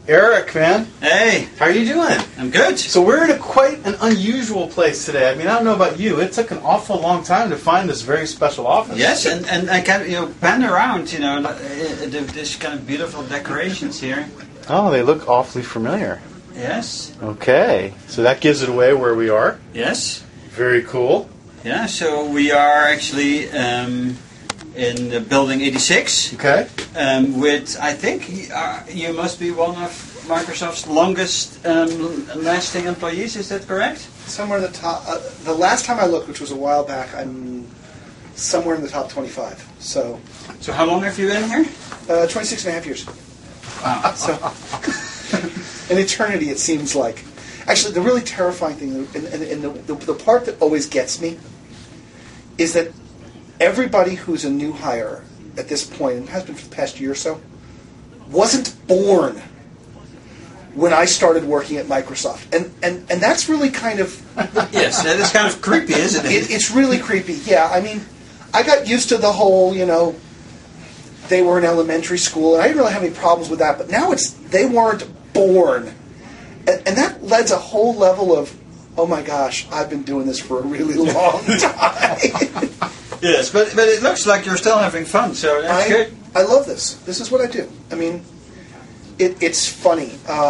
Eric, man. Hey. How are you doing? I'm good. So we're in quite an unusual place today. I mean, I don't know about you. It took an awful long time to find this very special office. Yes, and I can pan around, this kind of beautiful decorations here. Oh, they look awfully familiar. Yes. Okay. So that gives it away where we are. Yes. Very cool. Yeah, so we are actually in the building 86. Okay. With, I think, you must be one of Microsoft's longest lasting employees, is that correct? Somewhere in the top. The last time I looked, which was a while back, I'm somewhere in the top 25. So how long have you been here? 26 and a half years. Wow. So, an eternity, it seems like. Actually, the really terrifying thing, and the part that always gets me, is that everybody who's a new hire at this point, and has been for the past year or so, wasn't born when I started working at Microsoft. And that's really kind of... Yes, that is kind of creepy, isn't it? It's really creepy, yeah. I mean, I got used to the whole, they were in elementary school, and I didn't really have any problems with that, but now it's they weren't born. And that lends a whole level of, oh my gosh, I've been doing this for a really long time. Yes, but it looks like you're still having fun, so that's good. I love this. This is what I do. I mean, it's funny.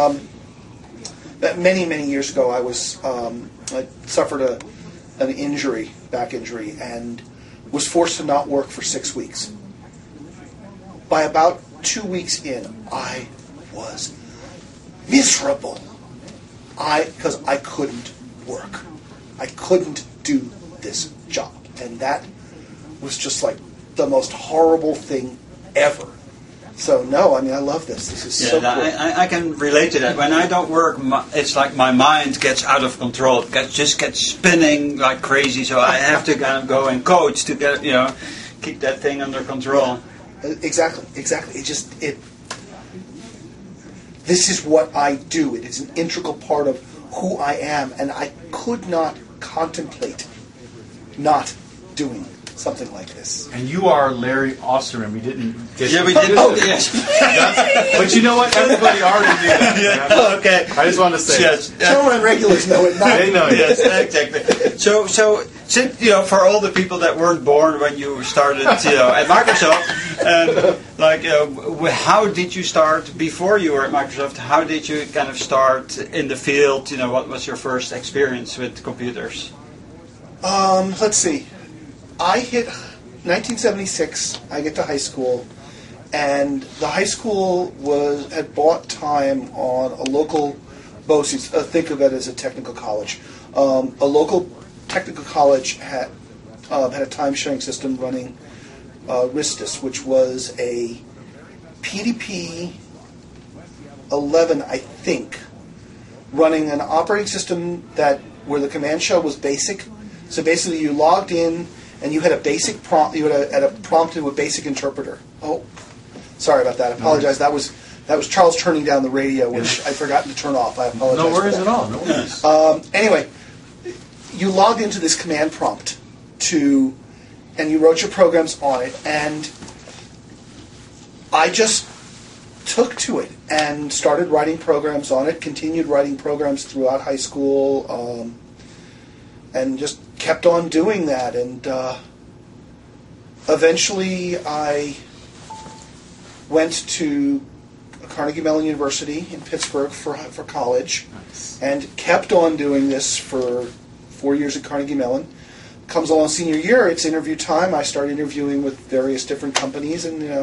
Many, many years ago, I suffered an injury, back injury, and was forced to not work for 6 weeks. By about 2 weeks in, I was miserable. Because I couldn't work. I couldn't do this job. And that was just like the most horrible thing ever. So, no, I mean, I love this. This is so cool. I can relate to that. When I don't work, it's like my mind gets out of control. It just gets spinning like crazy. So I have to kind of go and coach to get, keep that thing under control. Yeah. Exactly. This is what I do. It is an integral part of who I am, and I could not contemplate not doing something like this. And you are Larry Osterman. We didn't get we didn't. Oh. Yes. But you know what? Everybody already knew that. Yeah. Okay. I just wanted to say yes. Children regulars know it. They know it. Yes, exactly. So since, for all the people that weren't born when you started, at Microsoft, how did you start before you were at Microsoft? How did you kind of start in the field? What was your first experience with computers? Let's see. I hit 1976. I get to high school, and the high school had bought time on a local BOCES. Think of it as a technical college. A local technical college had a time-sharing system running Ristus, which was a PDP 11, I think, running an operating system where the command shell was BASIC. So basically, you logged in and you had a basic prompt. You had a prompt to a basic interpreter. Oh, sorry about that. I apologize. That was Charles turning down the radio, which I'd forgotten to turn off. I apologize. No worries at all. No worries. Anyway, you logged into this command prompt and you wrote your programs on it, and I just took to it and started writing programs on it, continued writing programs throughout high school, and just kept on doing that. And eventually I went to Carnegie Mellon University in Pittsburgh for college, and kept on doing this for 4 years at Carnegie Mellon. Comes along senior year, it's interview time. I start interviewing with various different companies,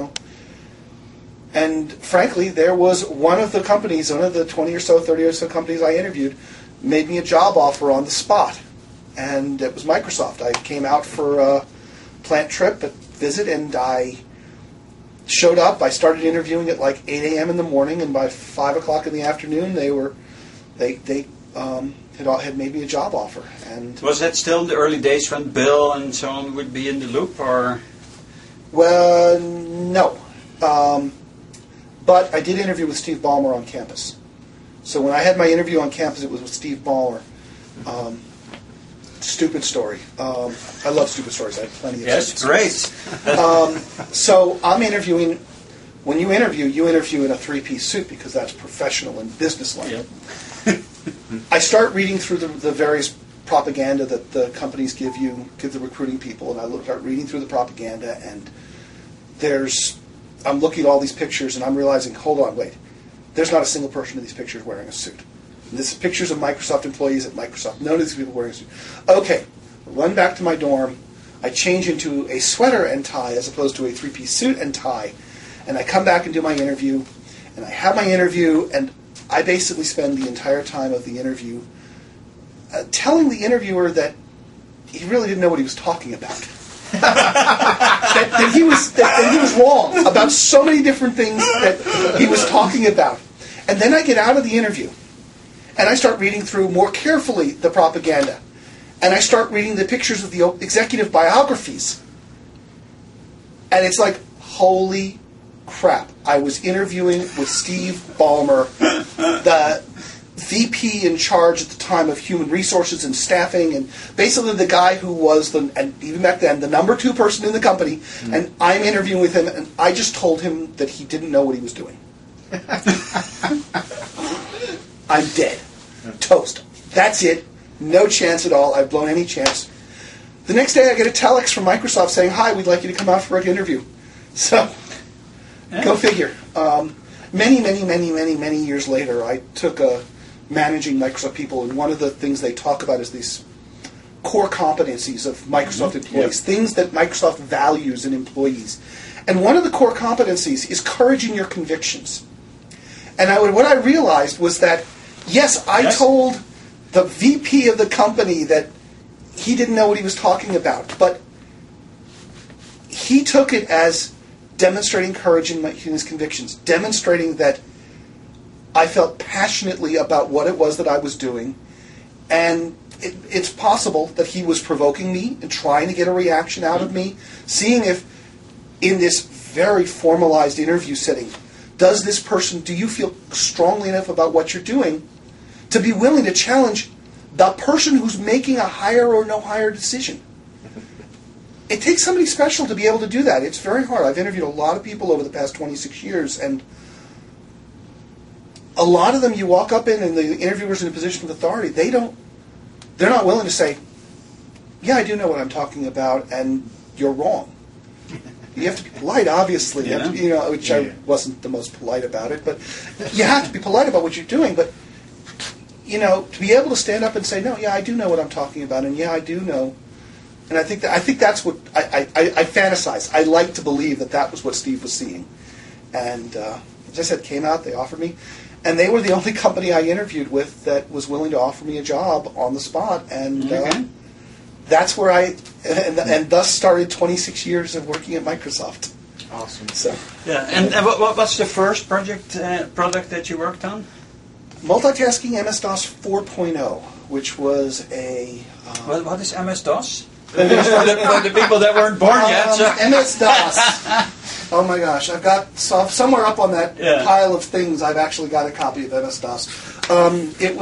and frankly, there was one of the 20 or so, 30 or so companies I interviewed, made me a job offer on the spot. And it was Microsoft. I came out for a plant trip, visit, and I showed up. I started interviewing at like 8 a.m. in the morning, and by 5 o'clock in the afternoon, they had made me a job offer. And was that still the early days when Bill and so on would be in the loop, or? Well, no. But I did interview with Steve Ballmer on campus. So when I had my interview on campus, it was with Steve Ballmer. Stupid story. I love stupid stories. I have plenty of yes, stupid great. stories. So I'm interviewing when you interview in a three-piece suit because that's professional and businesslike. Yep. I start reading through the various propaganda that the companies give the recruiting people, and I start reading through the propaganda, and I'm looking at all these pictures, and I'm realizing, hold on, wait, there's not a single person in these pictures wearing a suit. And this is pictures of Microsoft employees at Microsoft. None of these people wearing a suit. Okay, run back to my dorm. I change into a sweater and tie as opposed to a three-piece suit and tie, and I come back and do my interview, and I have my interview, and I basically spend the entire time of the interview telling the interviewer that he really didn't know what he was talking about. that he was wrong about so many different things that he was talking about. And then I get out of the interview, and I start reading through more carefully the propaganda. And I start reading the pictures of the executive biographies. And it's like, holy crap. I was interviewing with Steve Ballmer, the VP in charge at the time of human resources and staffing, and basically the guy who was, and even back then, the number 2 person in the company, and I'm interviewing with him, and I just told him that he didn't know what he was doing. I'm dead. Toast. That's it. No chance at all. I've blown any chance. The next day I get a telex from Microsoft saying, hi, we'd like you to come out for an interview. So, go figure. Many years later, I took managing Microsoft people, and one of the things they talk about is these core competencies of Microsoft employees, things that Microsoft values in employees. And one of the core competencies is courage in your convictions. And what I realized was that, yes, I told the VP of the company that he didn't know what he was talking about, but he took it as demonstrating courage in his convictions, demonstrating that I felt passionately about what it was that I was doing, and it's possible that he was provoking me and trying to get a reaction out of me, seeing if in this very formalized interview setting, do you feel strongly enough about what you're doing to be willing to challenge the person who's making a hire or no hire decision? It takes somebody special to be able to do that. It's very hard. I've interviewed a lot of people over the past 26 years, and a lot of them you walk up in, and the interviewer's in a position of authority. They're not willing to say, yeah, I do know what I'm talking about, and you're wrong. You have to be polite, obviously, which I wasn't the most polite about it, but you have to be polite about what you're doing, but to be able to stand up and say, no, yeah, I do know what I'm talking about, and yeah, I do know. And I think that's what I fantasize. I like to believe that was what Steve was seeing. And as I said, came out, they offered me. And they were the only company I interviewed with that was willing to offer me a job on the spot. And that's where and thus started 26 years of working at Microsoft. Awesome. So and what's the first product that you worked on? Multitasking MS-DOS 4.0, which was a... what is MS-DOS? for the people that weren't born yet. So. MS-DOS. Oh my gosh, I've got somewhere up on that pile of things. I've actually got a copy of MS-DOS. It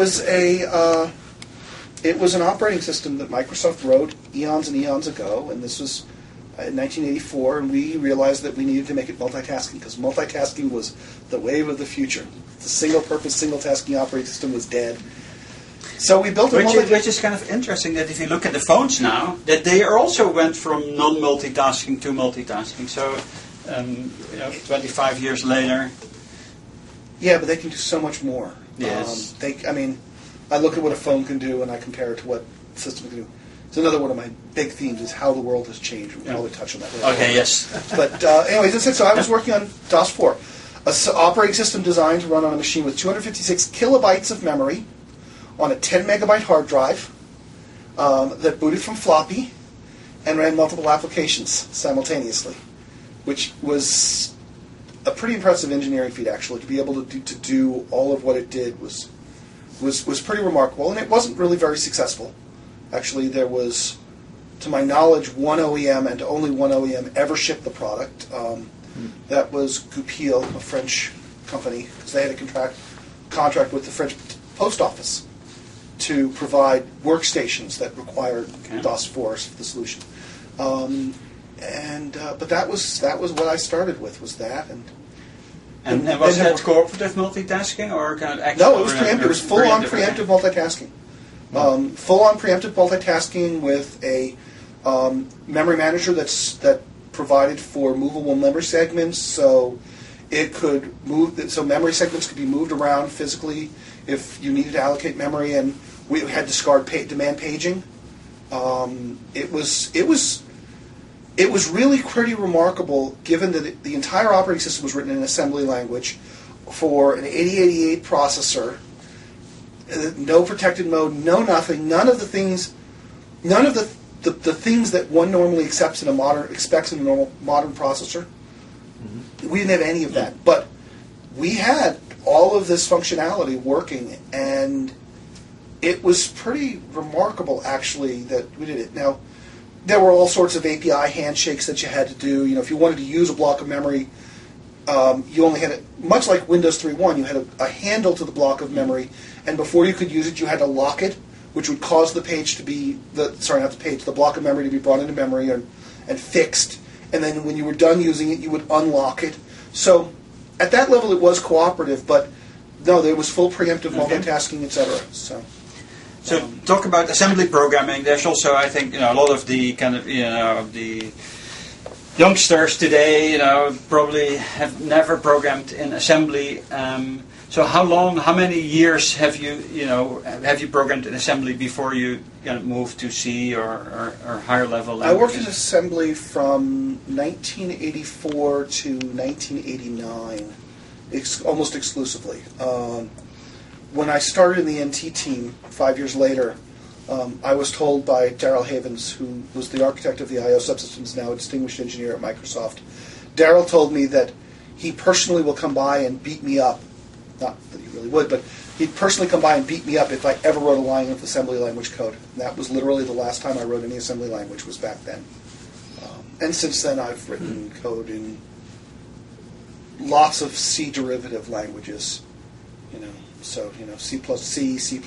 was an operating system that Microsoft wrote eons and eons ago, and this was in 1984, and we realized that we needed to make it multitasking because multitasking was the wave of the future. The single-purpose, single-tasking operating system was dead. So we built which is kind of interesting that if you look at the phones now, that they also went from non-multitasking to multitasking. So, 25 years later. Yeah, but they can do so much more. Yes. I look at what a phone can do and I compare it to what systems can do. It's another one of my big themes is how the world has changed. We'll probably touch on that later. Okay, yes. But anyways, that's it. So I was working on DOS 4, an operating system designed to run on a machine with 256 kilobytes of memory on a 10 megabyte hard drive that booted from floppy and ran multiple applications simultaneously, which was a pretty impressive engineering feat, actually. To be able to do all of what it did was pretty remarkable, and it wasn't really very successful. Actually, there was, to my knowledge, one OEM and only one OEM ever shipped the product. That was Goupil, a French company, because they had a contract with the French post office to provide workstations that required DOS 4 for the solution. But that was what I started with, was that, and And was that cooperative multitasking or kind of actual? No, it was preemptive. It was full-on preemptive multitasking. Full-on preemptive multitasking with a memory manager that provided for movable memory segments, so it could move. So memory segments could be moved around physically if you needed to allocate memory, and we had discard demand paging. It was really pretty remarkable, given that the entire operating system was written in assembly language for an 8088 processor. No protected mode, no nothing, none of the things that one normally expects in a normal modern processor. Mm-hmm. We didn't have any of that, but we had all of this functionality working, and it was pretty remarkable, actually, that we did it. Now, there were all sorts of API handshakes that you had to do. You know, if you wanted to use a block of memory, you only had much like Windows 3.1, you had a handle to the block of memory, and before you could use it, you had to lock it, which would cause the page to be, the block of memory to be brought into memory and fixed, and then when you were done using it, you would unlock it. So, at that level, it was cooperative, but no, there was full preemptive multitasking, etc. So talk about assembly programming. There's also, I think, a lot of the kind of, the youngsters today, probably have never programmed in assembly. So how many years have you programmed in assembly before you moved to C or higher level languages? I worked in assembly from 1984 to 1989, almost exclusively. When I started in the NT team 5 years later, I was told by Daryl Havens, who was the architect of the I.O. subsystems, now a distinguished engineer at Microsoft. Daryl told me that he personally will come by and beat me up. Not that he really would, but he'd personally come by and beat me up if I ever wrote a line of assembly language code. And that was literally the last time I wrote any assembly language, was back then. And since then I've written code in lots of C derivative languages, So, C++, C++,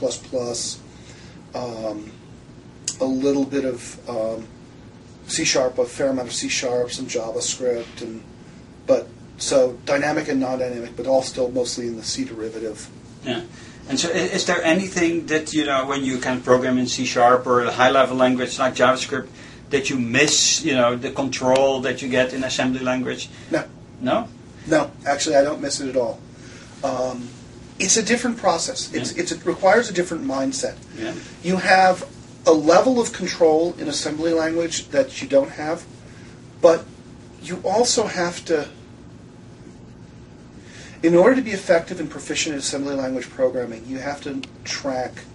a little bit of C#, a fair amount of C#, some JavaScript, so dynamic and non-dynamic, but all still mostly in the C derivative. Yeah. And so is there anything that, when you can program in C# or a high-level language like JavaScript, that you miss, the control that you get in assembly language? No. No? No, actually I don't miss it at all. It's a different process. It requires a different mindset. Yeah. You have a level of control in assembly language that you don't have, but you also have to, in order to be effective and proficient in assembly language programming, you have to track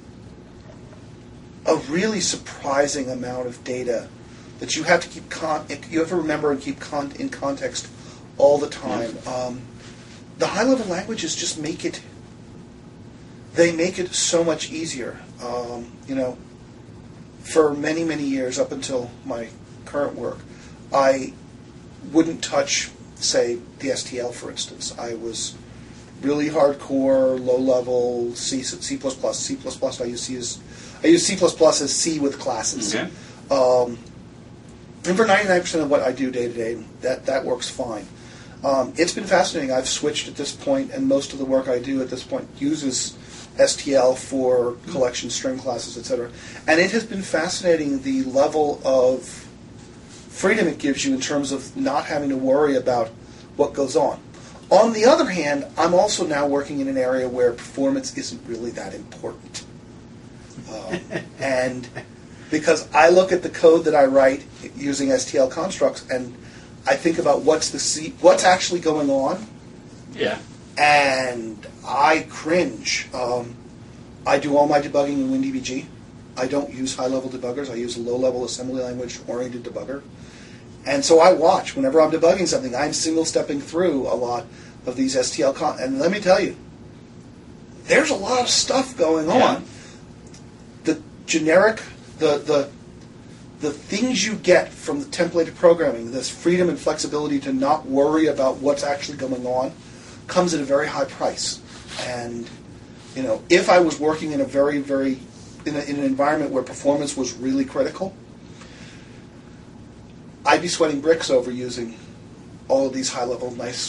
a really surprising amount of data that you have to keep you have to remember and keep in context all the time. Yeah. The high-level languages just make it so much easier. For many, many years, up until my current work, I wouldn't touch, say, the STL, for instance. I was really hardcore, low-level C++. C++. I use C++ as C with classes. Okay. And for 99% of what I do day to day, that works fine. It's been fascinating. I've switched at this point, and most of the work I do at this point uses STL for collection string classes, etc. And it has been fascinating, the level of freedom it gives you in terms of not having to worry about what goes on. On the other hand, I'm also now working in an area where performance isn't really that important. And because I look at the code that I write using STL constructs, and I think about what's actually going on. Yeah. And I cringe. I do all my debugging in WinDBG. I don't use high-level debuggers. I use a low-level assembly language-oriented debugger. And so I watch. Whenever I'm debugging something, I'm single-stepping through a lot of these STL and let me tell you, there's a lot of stuff going on. The generic, the things you get from the templated programming, this freedom and flexibility to not worry about what's actually going on, comes at a very high price. And if I was working in a very, very in an environment where performance was really critical, I'd be sweating bricks over using all of these high-level, nice,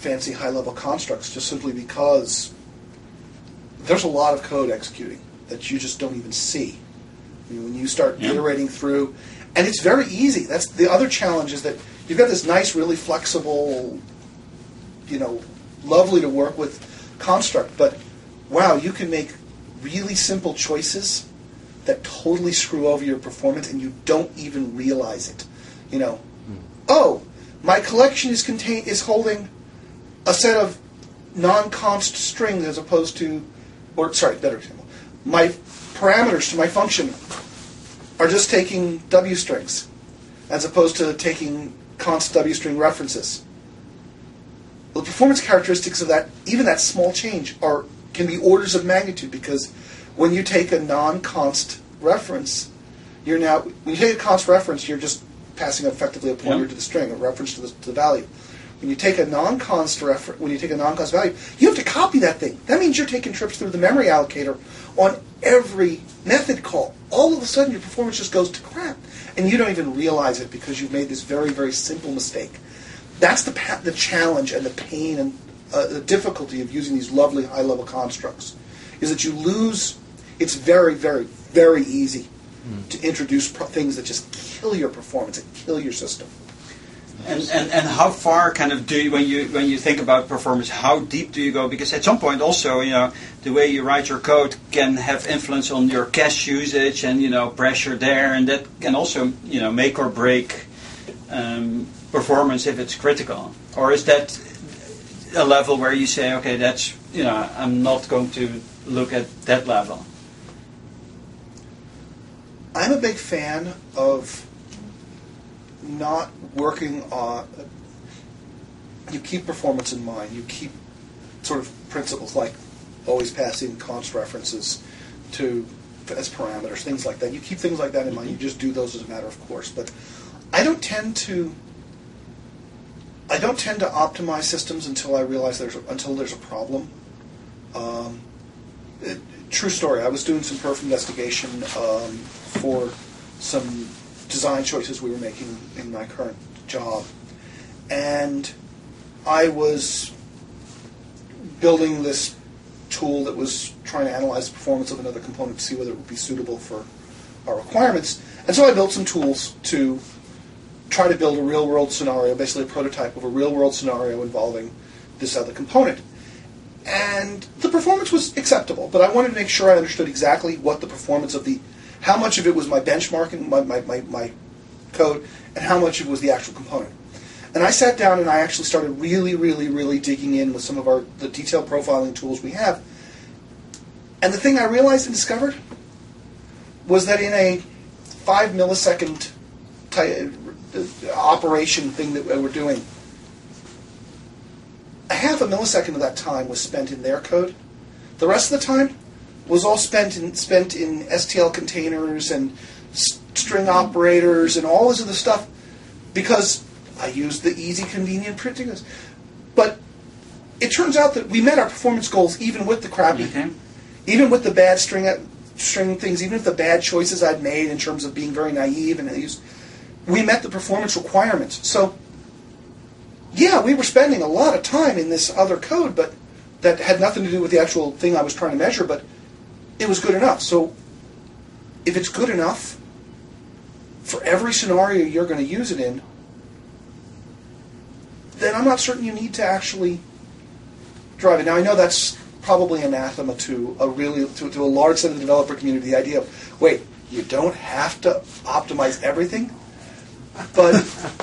fancy high-level constructs just simply because there's a lot of code executing that you just don't even see. When you start iterating through, and it's very easy. That's the other challenge, is that you've got this nice, really flexible, lovely to work with construct, but wow, you can make really simple choices that totally screw over your performance, and you don't even realize it. Oh, my collection is holding a set of non-const strings as opposed to, better example, my parameters to my function are just taking W strings as opposed to taking const W string references. The performance characteristics of that, even that small change, can be orders of magnitude, because when you take a non-const reference, when you take a const reference, you're just passing effectively a pointer to the string, a reference to the value. When you take a non-const value, you have to copy that thing. That means you're taking trips through the memory allocator on every method call. All of a sudden, your performance just goes to crap, and you don't even realize it because you've made this very, very simple mistake. That's the challenge and the pain and the difficulty of using these lovely high-level constructs, is that you lose. It's very, very, very easy to introduce things that just kill your performance and kill your system. And how far do you, when you think about performance, how deep do you go? Because at some point also, the way you write your code can have influence on your cache usage and pressure there, and that can also make or break performance if it's critical. Or is that a level where you say, okay, that's I'm not going to look at that level? I'm a big fan of not working on. You keep performance in mind. You keep sort of principles like always passing const references as parameters, things like that. You keep things like that in mind. You just do those as a matter of course. But I don't tend to optimize systems until I realize there's a problem. True story. I was doing some perf investigation for some design choices we were making in my current job, and I was building this tool that was trying to analyze the performance of another component to see whether it would be suitable for our requirements. And so I built some tools to try to build a real-world scenario, basically a prototype of a real-world scenario involving this other component. And the performance was acceptable, but I wanted to make sure I understood exactly what the performance of how much of it was my benchmarking, my code, and how much of it was the actual component. And I sat down and I actually started really, really, really digging in with some of the detailed profiling tools we have. And the thing I realized and discovered was that in a 5 millisecond operation thing that we're doing, a half a millisecond of that time was spent in their code. The rest of the time was all spent in STL containers and string operators and all this other stuff, because I used the easy, convenient printing. But it turns out that we met our performance goals even with the crappy, even with the bad string things, even with the bad choices I'd made in terms of being very naive, and we met the performance requirements. So, yeah, we were spending a lot of time in this other code, but that had nothing to do with the actual thing I was trying to measure, but it was good enough. So if it's good enough for every scenario you're going to use it in, then I'm not certain you need to actually drive it. Now, I know that's probably anathema to a large set of the developer community, the idea of, wait, you don't have to optimize everything? But,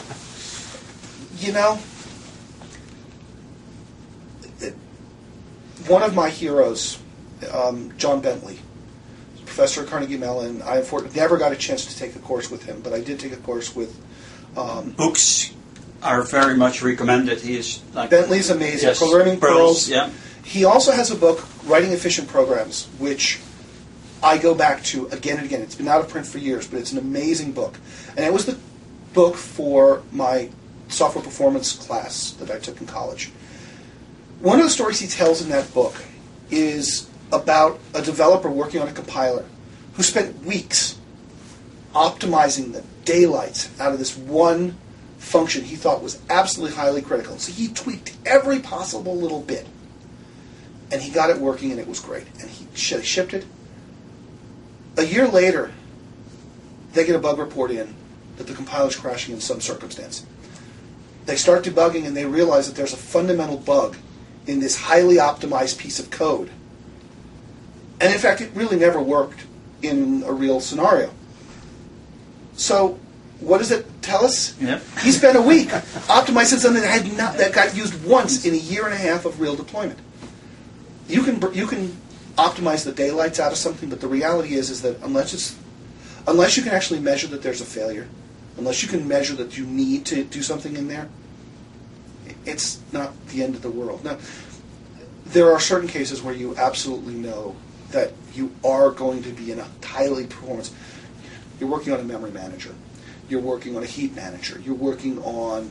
one of my heroes, John Bentley, professor at Carnegie Mellon. I never got a chance to take a course with him, but I did take a course with... Books are very much recommended. He is Bentley's amazing. Yes, Programming Pearls. Yeah. He also has a book, Writing Efficient Programs, which I go back to again and again. It's been out of print for years, but it's an amazing book. And it was the book for my software performance class that I took in college. One of the stories he tells in that book is about a developer working on a compiler who spent weeks optimizing the daylights out of this one function he thought was absolutely highly critical. So he tweaked every possible little bit. And he got it working, and it was great. And he shipped it. A year later, they get a bug report in that the compiler's crashing in some circumstance. They start debugging, and they realize that there's a fundamental bug in this highly optimized piece of code. And in fact, it really never worked in a real scenario. So what does it tell us? Yep. He spent a week optimizing something that got used once in a year and a half of real deployment. You can optimize the daylights out of something, but the reality is that unless you can actually measure that there's a failure, unless you can measure that you need to do something in there, it's not the end of the world. Now, there are certain cases where you absolutely know that you are going to be in a highly performance. You're working on a memory manager. You're working on a heap manager. You're working on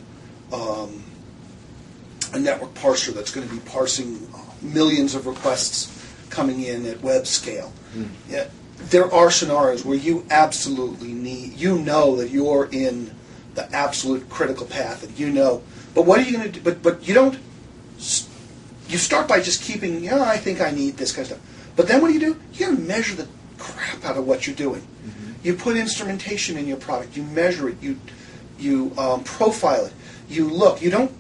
a network parser that's going to be parsing millions of requests coming in at web scale. Yeah, there are scenarios where you absolutely know that you're in the absolute critical path, and but what are you going to do? But you don't. You start by just keeping, I think I need this kind of stuff. But then what do? You got to measure the crap out of what you're doing. Mm-hmm. You put instrumentation in your product. You measure it. You profile it. You look. You don't.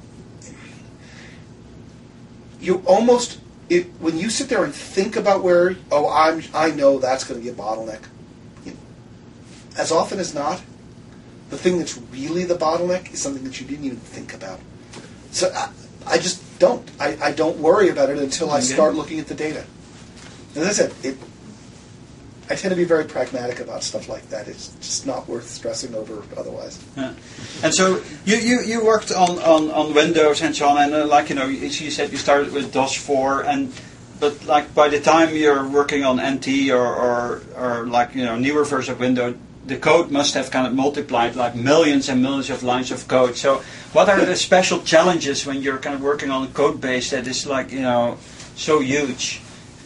You almost when you sit there and think about where I know that's going to be a bottleneck. As often as not, the thing that's really the bottleneck is something that you didn't even think about. So I just don't. I don't worry about it until I start looking at the data. And as I said, I tend to be very pragmatic about stuff like that. It's just not worth stressing over otherwise. Yeah. And so you worked on Windows and so on, and you said you started with DOS 4, but like by the time you're working on NT or newer version of Windows, the code must have kind of multiplied like millions and millions of lines of code. So what are the special challenges when you're kind of working on a code base that is like so huge?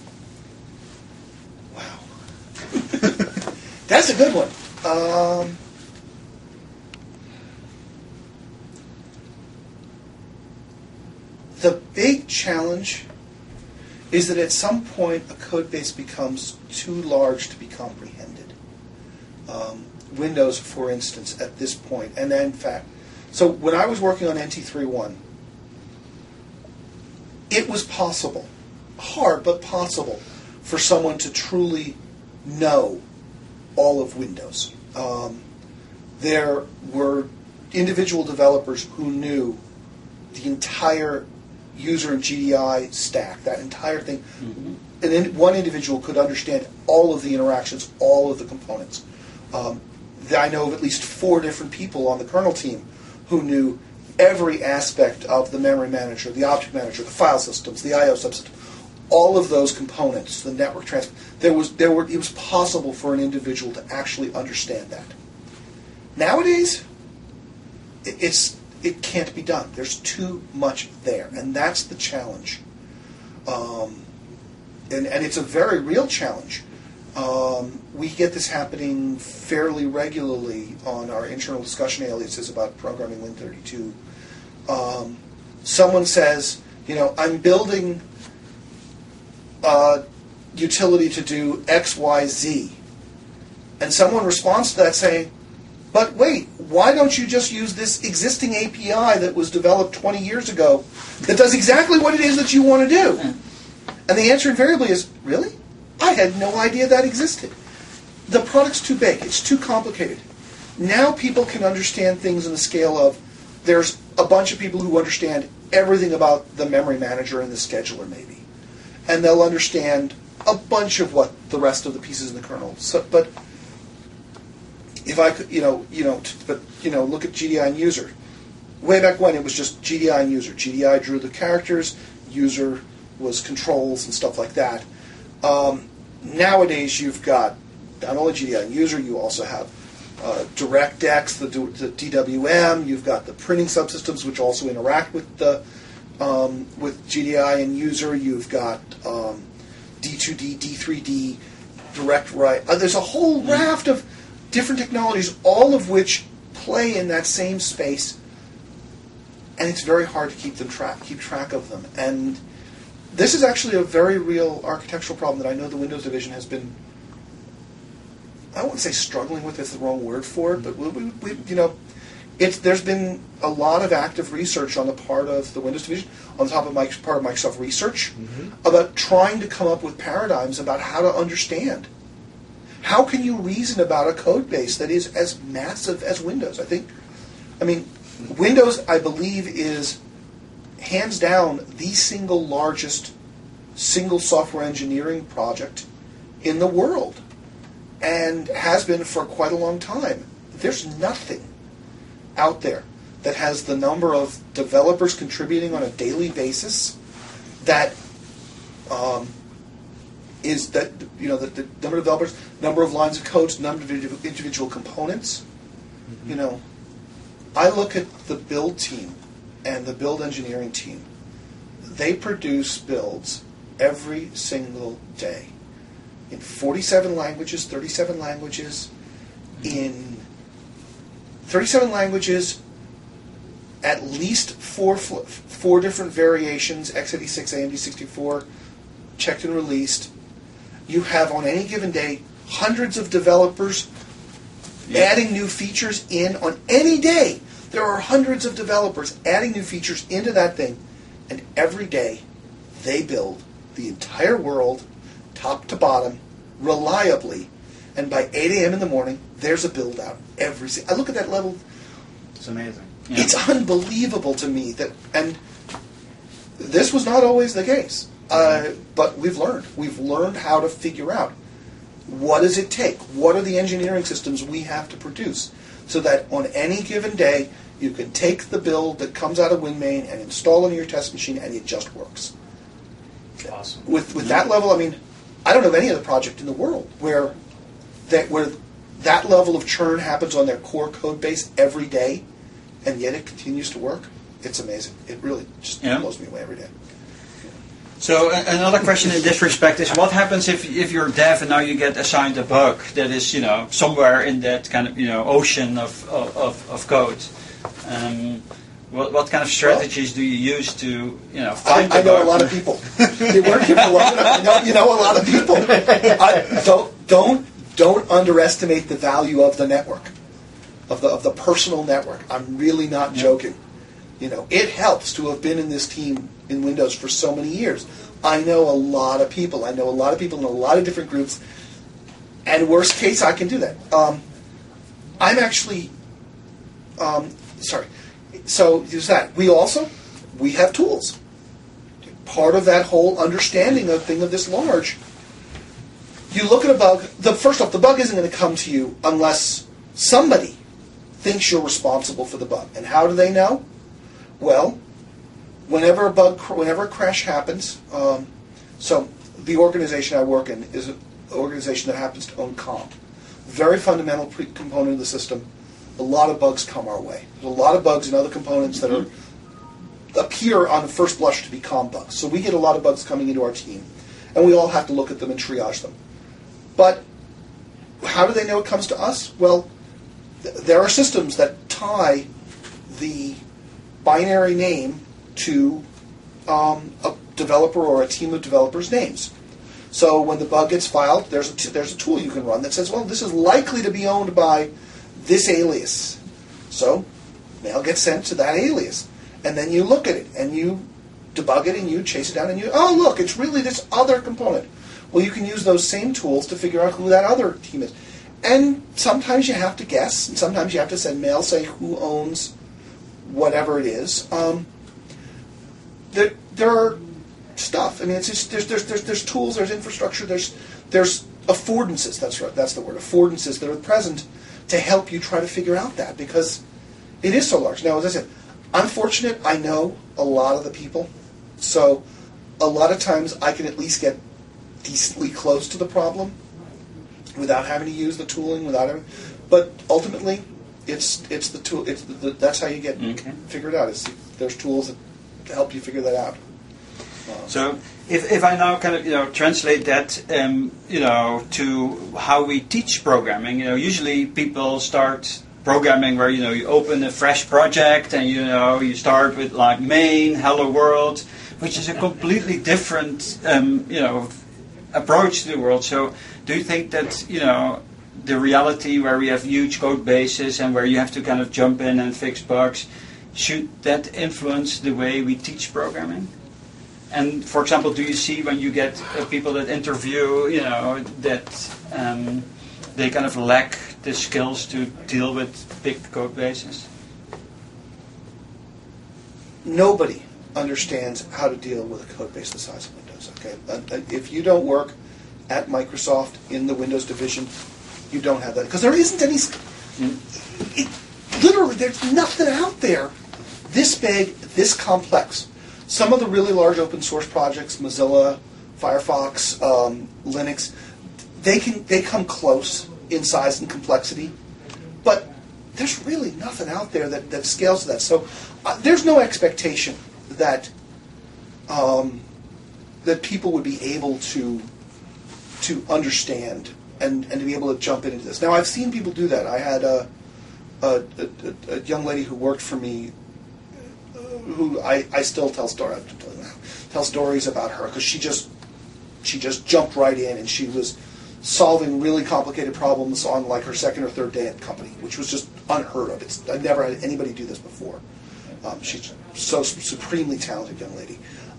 That's a good one. The big challenge is that at some point a code base becomes too large to be comprehended. Windows, for instance, at this point, and then in fact, so when I was working on NT3.1, it was possible, hard but possible, for someone to truly know all of Windows. There were individual developers who knew the entire user and GDI stack, that entire thing. Mm-hmm. And then one individual could understand all of the interactions, all of the components. I know of at least 4 different people on the kernel team who knew every aspect of the memory manager, the object manager, the file systems, the I/O subsystem, all of those components, the network transfer. It was possible for an individual to actually understand that. Nowadays, it can't be done. There's too much there, and that's the challenge. And it's a very real challenge. We get this happening fairly regularly on our internal discussion aliases about programming Win32. Someone says, I'm building a utility to do X, Y, Z. And someone responds to that saying, but wait, why don't you just use this existing API that was developed 20 years ago that does exactly what it is that you want to do? And the answer invariably is, really? I had no idea that existed. The product's too big. It's too complicated. Now people can understand things on the scale of there's a bunch of people who understand everything about the memory manager and the scheduler maybe. And they'll understand a bunch of what the rest of the pieces in the kernel. So, but if I could, look at GDI and user. Way back when it was just GDI and user. GDI drew the characters, user was controls and stuff like that. Nowadays you've got not only GDI and user, you also have DirectX, the DWM. You've got the printing subsystems which also interact with the with GDI and user. You've got D2D, D3D, direct write. There's a whole raft of different technologies, all of which play in that same space and it's very hard to keep track of them. And this is actually a very real architectural problem that I know the Windows division has been, I wouldn't say struggling with, is the wrong word for it, but we there's been a lot of active research on the part of the Windows division, on the top of part of Microsoft Research, about trying to come up with paradigms about how to understand. How can you reason about a code base that is as massive as Windows? Windows, I believe, is hands down the single largest single software engineering project in the world, and has been for quite a long time. There's nothing out there that has the number of developers contributing on a daily basis that the number of developers, number of lines of code, number of individual components. I look at the build team and the build engineering team. They produce builds every single day in 47 languages, 37 languages, in 37 languages, at least four different variations, x86, AMD 64, checked and released. You have, on any given day, hundreds of developers adding new features in. On any day, there are hundreds of developers adding new features into that thing, and every day they build the entire world, top to bottom, reliably, and by 8 a.m. in the morning, there's a build out. I look at that level. It's amazing. Yeah. It's unbelievable to me that, and this was not always the case, but we've learned. We've learned how to figure out what does it take, what are the engineering systems we have to produce, so that on any given day you can take the build that comes out of WinMain and install it in your test machine, and it just works. Awesome. With that level, I don't know of any other project in the world where that level of churn happens on their core code base every day, and yet it continues to work. It's amazing. It really just blows me away every day. So another question in this respect is, what happens if you're dev and now you get assigned a bug that is somewhere in that kind of ocean of code? What kind of strategies do you use to find? I know a lot of people. You work here for long enough. You know a lot of people. Don't underestimate the value of the network, of the personal network. I'm really not joking. It helps to have been in this team in Windows for so many years. I know a lot of people. I know a lot of people in a lot of different groups. And worst case, I can do that. I'm actually, sorry. So there's that. We have tools. Part of that whole understanding of this large. You look at a bug. First off, the bug isn't going to come to you unless somebody thinks you're responsible for the bug. And how do they know? Well, whenever a crash happens, so the organization I work in is an organization that happens to own COM. Very fundamental component of the system. A lot of bugs come our way. There's a lot of bugs and other components that appear on the first blush to be COM bugs. So we get a lot of bugs coming into our team, and we all have to look at them and triage them. But how do they know it comes to us? Well, there are systems that tie the binary name to a developer or a team of developers' names. So when the bug gets filed, there's a tool you can run that says, well, this is likely to be owned by this alias. So mail gets sent to that alias. And then you look at it, and you debug it, and you chase it down, and oh, look, it's really this other component. Well, you can use those same tools to figure out who that other team is. And sometimes you have to guess, and sometimes you have to send mail, say who owns whatever it is. There are stuff. It's just there's tools, there's infrastructure, there's affordances. That's right. That's the word. Affordances that are present to help you try to figure out that, because it is so large. Now, as I said, I'm fortunate. I know a lot of the people, so a lot of times I can at least get decently close to the problem without having to use the tooling. But ultimately, it's the tool. That's how you get figured out. There's tools that help you figure that out. So if I now kind of translate that to how we teach programming, usually people start programming where you open a fresh project and you start with like main hello world, which is a completely different approach to the world. So do you think that the reality where we have huge code bases and where you have to kind of jump in and fix bugs, should that influence the way we teach programming? And for example, do you see when you get people that interview, that they kind of lack the skills to deal with big code bases? Nobody understands how to deal with a code base the size of Windows. Okay, if you don't work at Microsoft in the Windows division, you don't have that because there isn't any. Literally, there's nothing out there this big, this complex. Some of the really large open source projects, Mozilla, Firefox, Linux, they come close in size and complexity, but there's really nothing out there that scales to that. So there's no expectation that that people would be able to understand and to be able to jump into this. Now I've seen people do that. I had a young lady who worked for me, who I still tell stories about her because she just jumped right in and she was solving really complicated problems on like her second or third day at the company, which was just unheard of. I've never had anybody do this before. She's so supremely talented young lady.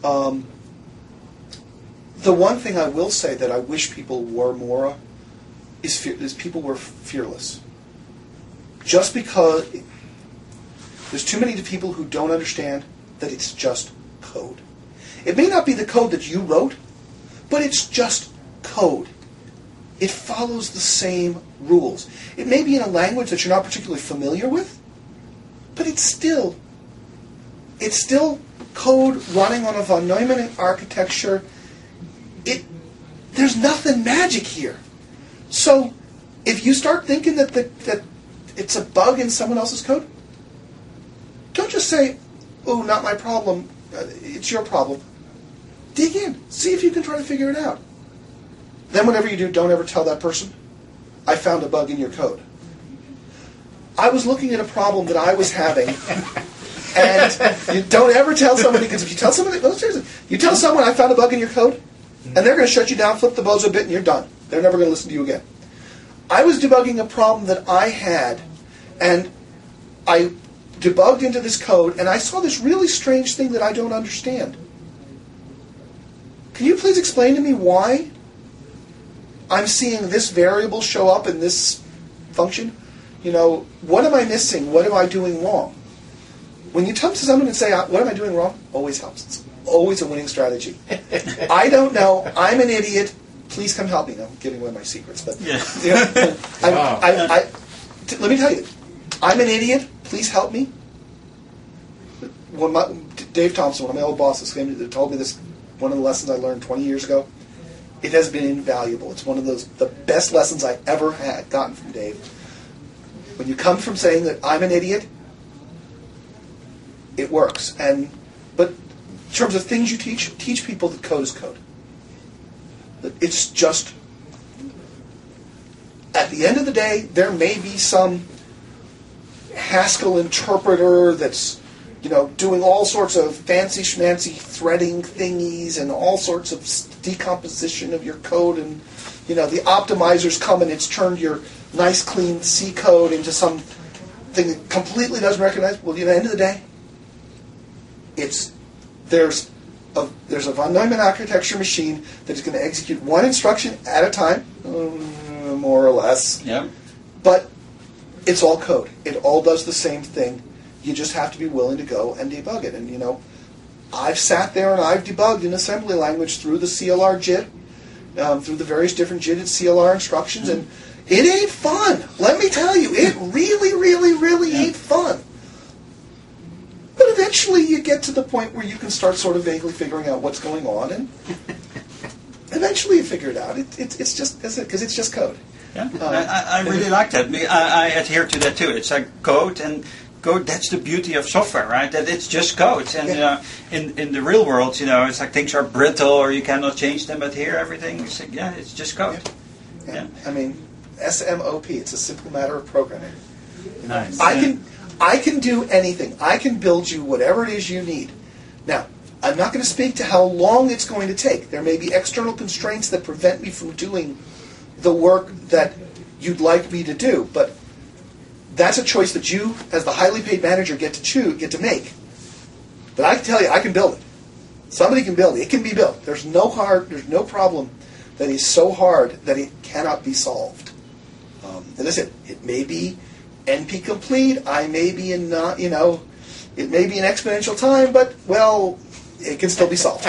The one thing I will say that I wish people were more is people were fearless. Just because there's too many people who don't understand that it's just code. It may not be the code that you wrote, but it's just code. It follows the same rules. It may be in a language that you're not particularly familiar with, but it's still code running on a von Neumann architecture. There's nothing magic here. So if you start thinking that it's a bug in someone else's code, don't just say, "Oh, not my problem. It's your problem." Dig in. See if you can try to figure it out. Then whatever you do, don't ever tell that person, "I found a bug in your code." I was looking at a problem that I was having, and you don't ever tell somebody, because if you tell somebody, no, seriously, you tell someone, "I found a bug in your code," and they're going to shut you down, flip the bozo bit, and you're done. They're never going to listen to you again. I was debugging a problem that I had, and I debugged into this code, and I saw this really strange thing that I don't understand. Can you please explain to me why I'm seeing this variable show up in this function? What am I missing? What am I doing wrong? When you come to someone and say, "What am I doing wrong?" always helps. It's always a winning strategy. I don't know. I'm an idiot. Please come help me. I'm giving away my secrets, but let me tell you, I'm an idiot. Please help me. When Dave Thompson, one of my old bosses, told me this, one of the lessons I learned 20 years ago, it has been invaluable. It's one of the best lessons I ever had gotten from Dave. When you come from saying that I'm an idiot, it works. But in terms of things you teach people that code is code. It's just, at the end of the day, there may be some Haskell interpreter that's doing all sorts of fancy schmancy threading thingies and all sorts of decomposition of your code, and the optimizers come and it's turned your nice clean C code into something that completely doesn't recognize. Well, at the end of the day, there's a von Neumann architecture machine that is going to execute one instruction at a time, more or less. Yeah. But it's all code. It all does the same thing. You just have to be willing to go and debug it. And, I've sat there and I've debugged in assembly language through the CLR JIT, through the various different JIT and CLR instructions, and it ain't fun. Let me tell you, it really, really, really ain't fun. But eventually you get to the point where you can start sort of vaguely figuring out what's going on, and eventually you figure it out. It's just, because it's just code. Yeah, I really like that. I adhere to that too. It's like code, and code, that's the beauty of software, right? That it's just code. And in the real world, it's like things are brittle or you cannot change them, but here everything is like, it's just code. Yeah. I mean, SMOP, it's a simple matter of programming. Nice. I can do anything. I can build you whatever it is you need. Now, I'm not going to speak to how long it's going to take. There may be external constraints that prevent me from doing the work that you'd like me to do, but that's a choice that you, as the highly paid manager, get to make. But I can tell you, I can build it. Somebody can build it. It can be built. There's no problem that is so hard that it cannot be solved. And listen, it may be NP complete. I may be in, it may be an exponential time, but well, it can still be solved.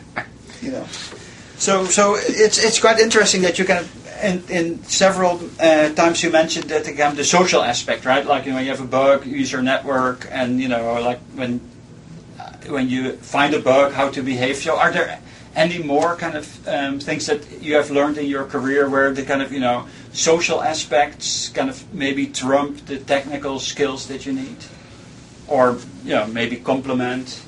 So it's quite interesting that you kind of in several times you mentioned that again the social aspect, right? Like you have a bug, user network, and like when you find a bug, how to behave. So are there any more kind of things that you have learned in your career where the kind of social aspects kind of maybe trump the technical skills that you need, or maybe complement?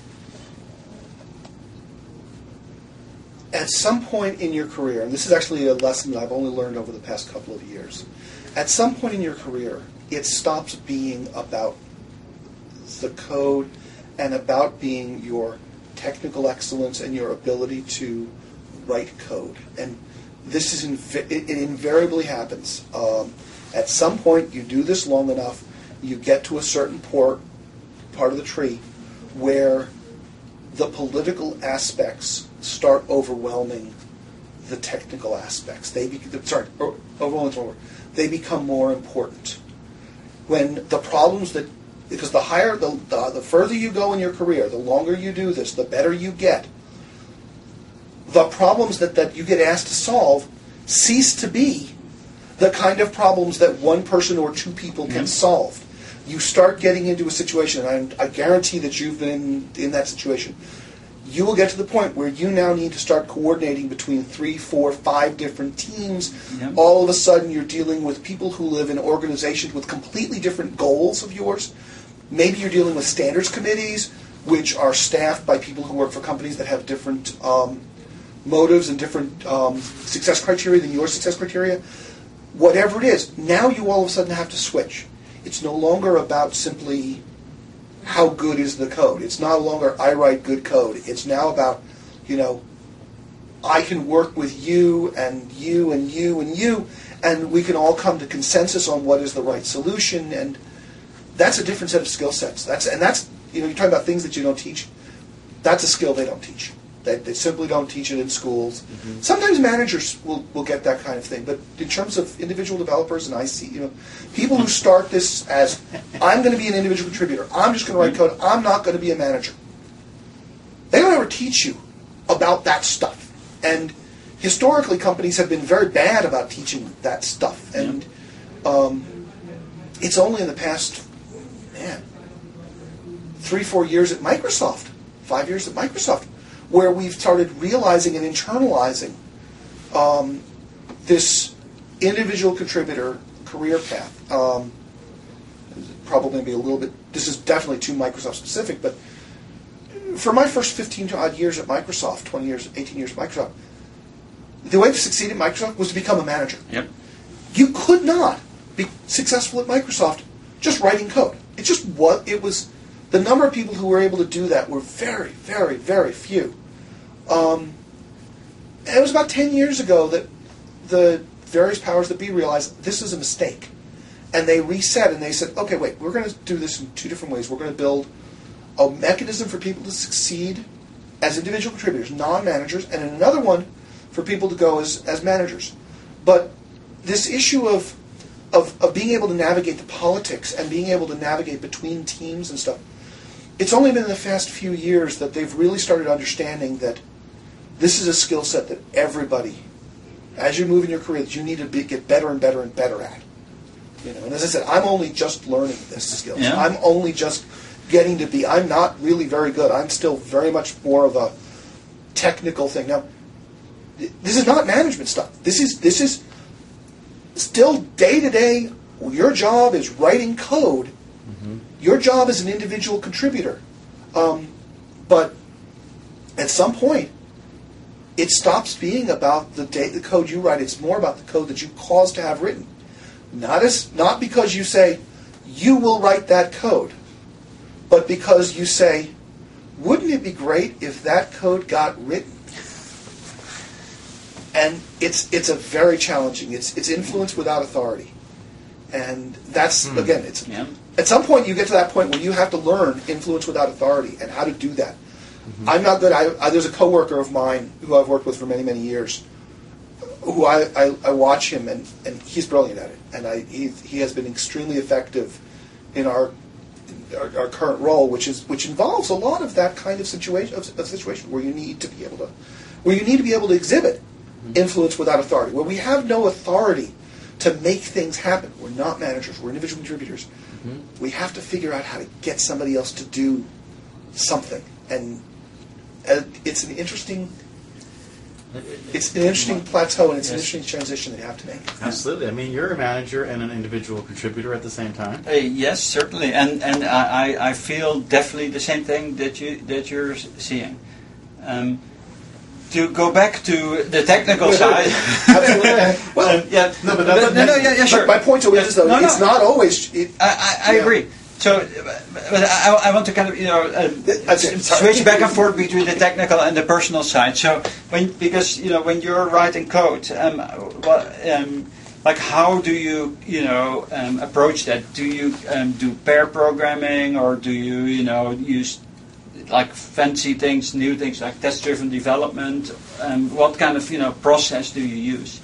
At some point in your career, and this is actually a lesson that I've only learned over the past couple of years, at some point in your career, it stops being about the code and about being your technical excellence and your ability to write code. And this is it invariably happens. At some point, you do this long enough, you get to a certain part of the tree where the political aspects start overwhelming the technical aspects. They become more important. When the problems because the higher, the further you go in your career, the longer you do this, the better you get. The problems that you get asked to solve cease to be the kind of problems that one person or two people can solve. You start getting into a situation, and I guarantee that you've been in that situation. You will get to the point where you now need to start coordinating between 3, 4, 5 different teams. Yep. All of a sudden, you're dealing with people who live in organizations with completely different goals of yours. Maybe you're dealing with standards committees, which are staffed by people who work for companies that have different motives and different success criteria than your success criteria. Whatever it is, now you all of a sudden have to switch. It's no longer about simply how good is the code. It's no longer I write good code. It's now about, I can work with you and you and you and you, and we can all come to consensus on what is the right solution. And that's a different set of skill sets. That's you're talking about things that you don't teach. That's a skill they don't teach. They simply don't teach it in schools. Mm-hmm. Sometimes managers will get that kind of thing, but in terms of individual developers, and I see, people who start this as, I'm going to be an individual contributor, I'm just going to write code, I'm not going to be a manager. They don't ever teach you about that stuff. And historically, companies have been very bad about teaching that stuff. And it's only in the past, 3-4 years at Microsoft, 5 years at Microsoft, where we've started realizing and internalizing this individual contributor career path. Probably be a little bit, this is definitely too Microsoft specific, but for my first 15-odd years at Microsoft, 18 years at Microsoft, the way to succeed at Microsoft was to become a manager. Yep. You could not be successful at Microsoft just writing code. It's just what it was. The number of people who were able to do that were very, very, very few. And it was about 10 years ago that the various powers that be realized this is a mistake. And they reset and they said, okay, wait, we're going to do this in 2 different ways. We're going to build a mechanism for people to succeed as individual contributors, non-managers, and another one for people to go as managers. But this issue of being able to navigate the politics and being able to navigate between teams and stuff, it's only been in the past few years that they've really started understanding that this is a skill set that everybody, as you move in your career, that you need to get better and better and better at. And as I said, I'm only just learning this skill. Yeah. I'm only just getting to be. I'm not really very good. I'm still very much more of a technical thing. Now, this is not management stuff. This is still day to day. Your job is writing code. Mm-hmm. Your job is an individual contributor. But at some point, it stops being about the code you write. It's more about the code that you cause to have written. Not because you say, you will write that code. But because you say, wouldn't it be great if that code got written? And it's a very challenging. It's influence without authority, and that's again. It's at some point you get to that point where you have to learn influence without authority and how to do that. I'm not good. There's a coworker of mine who I've worked with for many years, who I watch him and he's brilliant at it, and he has been extremely effective in our current role, which involves a lot of that kind of situation where you need to be able to exhibit influence without authority, where we have no authority to make things happen. We're not managers, we're individual contributors. We have to figure out how to get somebody else to do something. And it's an interesting plateau, and it's an interesting transition that you have to make. Absolutely. I mean, you're a manager and an individual contributor at the same time. Yes, certainly. And I feel definitely the same thing that you're seeing. To go back to the technical side. Absolutely. Well, sure. My point is, though, it's not always. I agree. So, but I want to kind of switch back and forth between the technical and the personal side. So, because when you're writing code, like how do you approach that? Do you do pair programming, or do you use like fancy things, new things like test-driven development? What kind of process do you use?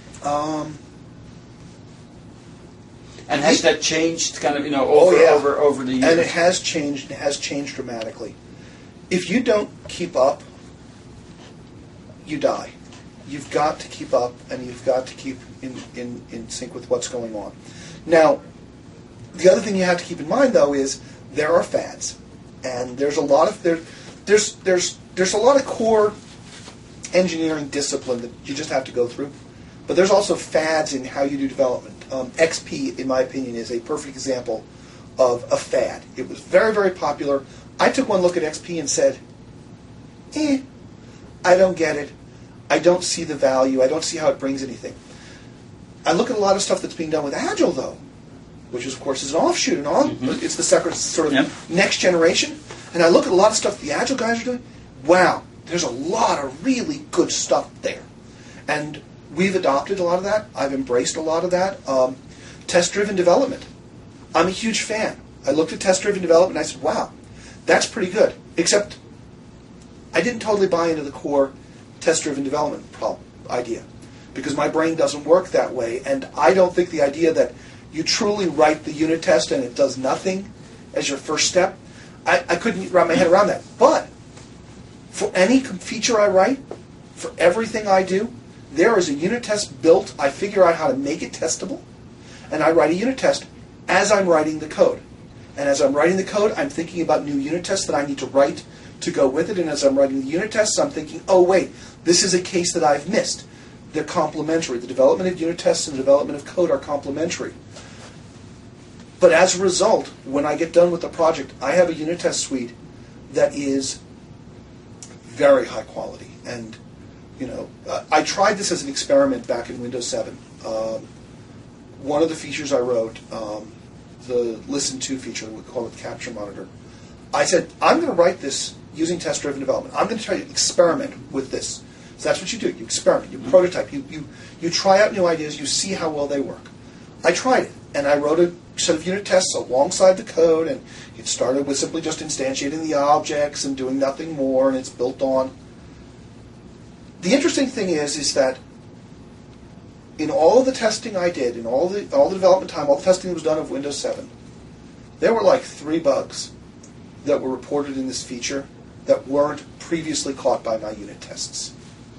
And has that changed kind of over the years? And it has changed. It has changed dramatically. If you don't keep up, you die. You've got to keep up, and you've got to keep in sync with what's going on. Now, the other thing you have to keep in mind, though, is there are fads. And there's a lot of there's a lot of core engineering discipline that you just have to go through, but there's also fads in how you do development. XP, in my opinion, is a perfect example of a fad. It was very popular. I took one look at XP and said, I don't get it. I don't see the value. I don't see how it brings anything. I look at a lot of stuff that's being done with Agile, though, which is, of course, is an offshoot, it's the sort of next generation. And I look at a lot of stuff the Agile guys are doing. Wow, there's a lot of really good stuff there. And we've adopted a lot of that. I've embraced a lot of that. Test-driven development. I'm a huge fan. I looked at test-driven development and I said, wow, that's pretty good. Except I didn't totally buy into the core test-driven development idea, because my brain doesn't work that way. And I don't think the idea that you truly write the unit test and it does nothing as your first step, I couldn't wrap my head around that. But for any feature I write, for everything I do, there is a unit test built. I figure out how to make it testable, and I write a unit test as I'm writing the code. And as I'm writing the code, I'm thinking about new unit tests that I need to write to go with it. And as I'm writing the unit tests, I'm thinking, oh wait, this is a case that I've missed. They're complementary. The development of unit tests and the development of code are complementary. But as a result, when I get done with the project, I have a unit test suite that is very high quality. And I tried this as an experiment back in Windows 7. One of the features I wrote, the Listen To feature, we call it Capture Monitor, I said, I'm going to write this using test-driven development. I'm going to try to experiment with this. So that's what you do. You experiment. You prototype. You try out new ideas. You see how well they work. I tried it, and I wrote a set of unit tests alongside the code, and it started with simply just instantiating the objects and doing nothing more, and it's built on. The interesting thing is that in all of the testing I did, in all the development time, all the testing that was done of Windows 7, there were like 3 bugs that were reported in this feature that weren't previously caught by my unit tests.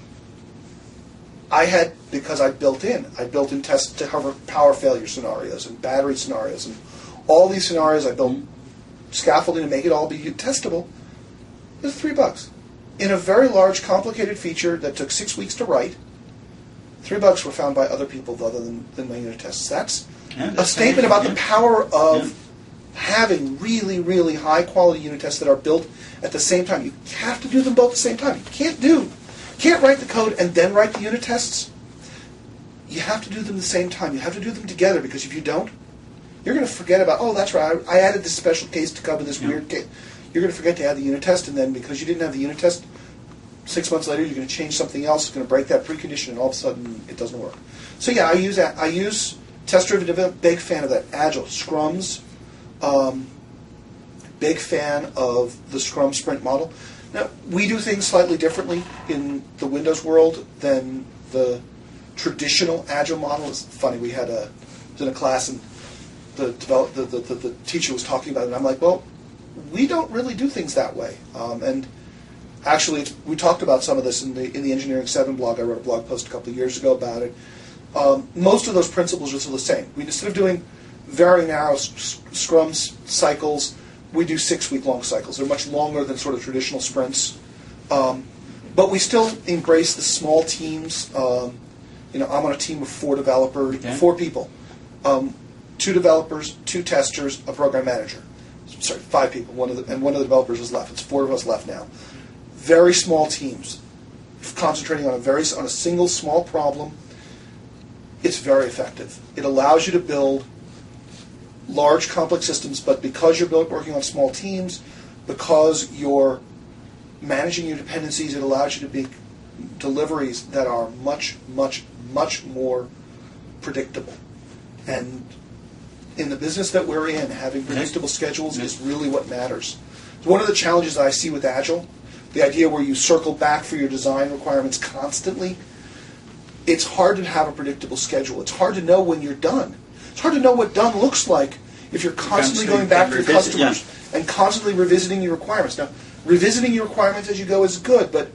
Because I built in tests to cover power failure scenarios and battery scenarios and all these scenarios. I built scaffolding to make it all be testable. There's 3 bugs. In a very large, complicated feature that took 6 weeks to write, 3 bugs were found by other people other than my unit tests. That's a statement about the power of having really, really high-quality unit tests that are built at the same time. You have to do them both at the same time. You can't write the code and then write the unit tests. You have to do them at the same time. You have to do them together, because if you don't, you're going to forget about, oh, that's right, I added this special case to cover this weird case. You're going to forget to add the unit test, and then because you didn't have the unit test, 6 months later you're going to change something else, it's going to break that precondition, and all of a sudden it doesn't work. So yeah, I use test-driven development, big fan of that. Agile, Scrums, big fan of the Scrum Sprint model. Now, we do things slightly differently in the Windows world than the traditional Agile model. It's funny, we was in a class and the teacher was talking about it, and I'm like, well, we don't really do things that way. And actually, we talked about some of this in the Engineering 7 blog. I wrote a blog post a couple of years ago about it. Most of those principles are still the same. Instead of doing very narrow Scrum cycles, we do 6-week-long cycles. They're much longer than sort of traditional sprints. But we still embrace the small teams. I'm on a team of 4 developers, Okay. 4 people. 2 developers, 2 testers, a program manager. Sorry, 5 people. One of the developers is left. It's 4 of us left now. Very small teams, concentrating on a single small problem. It's very effective. It allows you to build large, complex systems, but because you're working on small teams, because you're managing your dependencies, it allows you to make deliveries that are much, much, much more predictable. And in the business that we're in, having predictable schedules is really what matters. It's one of the challenges that I see with Agile, the idea where you circle back for your design requirements constantly. It's hard to have a predictable schedule. It's hard to know when you're done. It's hard to know what done looks like if you're constantly going back to your customers and constantly revisiting your requirements. Now, revisiting your requirements as you go is good, but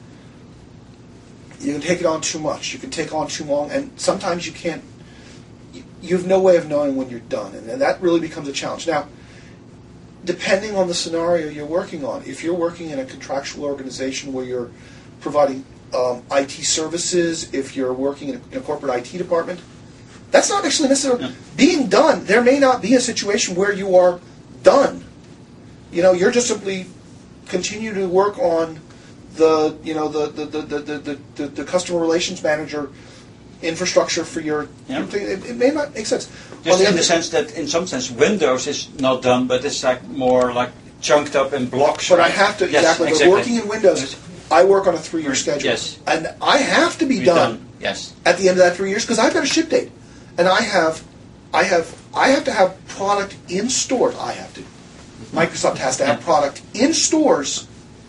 you can take it on too much. You can take on too long, and sometimes you can't. You have no way of knowing when you're done, and that really becomes a challenge. Now, depending on the scenario you're working on, if you're working in a contractual organization where you're providing IT services, if you're working in a corporate IT department, that's not actually necessarily being done. There may not be a situation where you are done. You're just simply continue to work on the customer relations manager infrastructure for your thing. It may not make sense. Just in the sense that, in some sense, Windows is not done, but it's like more like chunked up in blocks. But I have to exactly. But working in Windows, I work on a 3-year schedule. Yes. And I have to be done. Yes. At the end of that 3 years, because I've got a ship date, and I have to have product in stores. Microsoft has to have product in stores.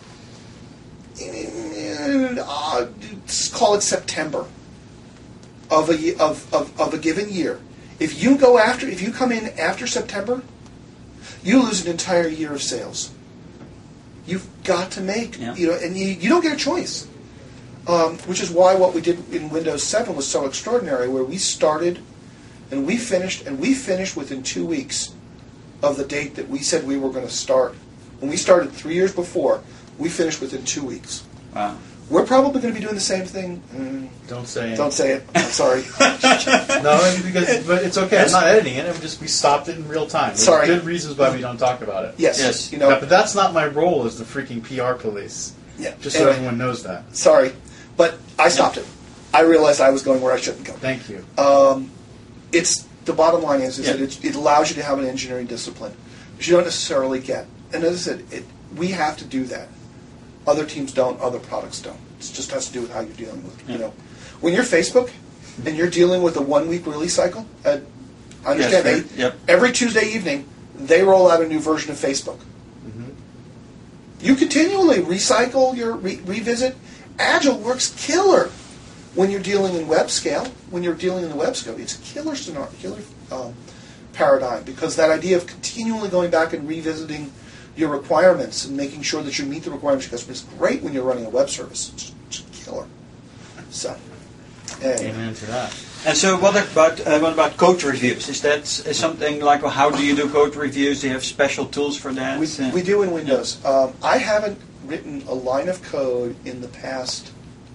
Call it September of a given year. If you come in after September, you lose an entire year of sales. You've got to make, and you don't get a choice. Which is why what we did in Windows 7 was so extraordinary, where we started and we finished within 2 weeks of the date that we said we were going to start. When we started 3 years before, we finished within 2 weeks. Wow. We're probably going to be doing the same thing. Don't say it. Don't say it. I'm sorry. No, but it's okay. I'm not editing it. We stopped it in real time. There's Sorry. good reasons why we don't talk about it. Yes. But that's not my role as the freaking PR police. Yeah. Just so everyone knows that. Sorry. But I stopped it. I realized I was going where I shouldn't go. Thank you. It's the bottom line is that it allows you to have an engineering discipline, which you don't necessarily get. And as I said, we have to do that. Other teams don't. Other products don't. It just has to do with how you're dealing with it. When you're Facebook and you're dealing with a 1-week release cycle, I understand every Tuesday evening they roll out a new version of Facebook. Mm-hmm. You continually recycle revisit. Agile works killer when you're dealing in web scale. When you're dealing in the web scale, it's a killer scenario, paradigm, because that idea of continually going back and revisiting your requirements and making sure that you meet the requirements of your customers is great when you're running a web service. It's killer. So, amen to that. And so, what about code reviews? Is that something like, how do you do code reviews? Do you have special tools for that? We do in Windows. I haven't written a line of code in the past.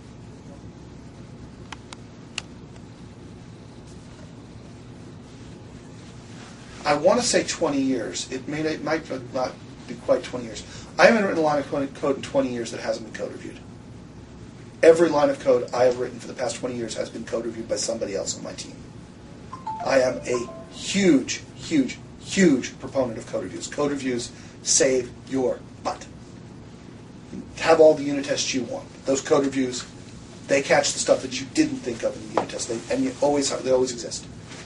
I want to say 20 years. It might not be quite 20 years. I haven't written a line of code in 20 years that hasn't been code reviewed. Every line of code I have written for the past 20 years has been code reviewed by somebody else on my team. I am a huge, huge huge proponent of code reviews. Code reviews save your butt. Have all the unit tests you want. Those code reviews, they catch the stuff that you didn't think of in the unit test, they always exist.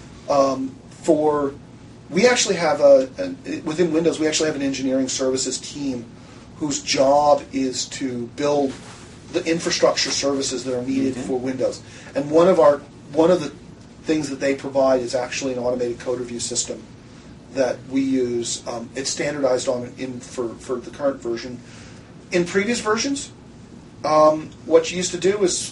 We actually have within Windows, we actually have an engineering services team whose job is to build the infrastructure services that are needed for Windows. And one of the things that they provide is actually an automated code review system that we use. It's standardized for the current version. In previous versions, what you used to do is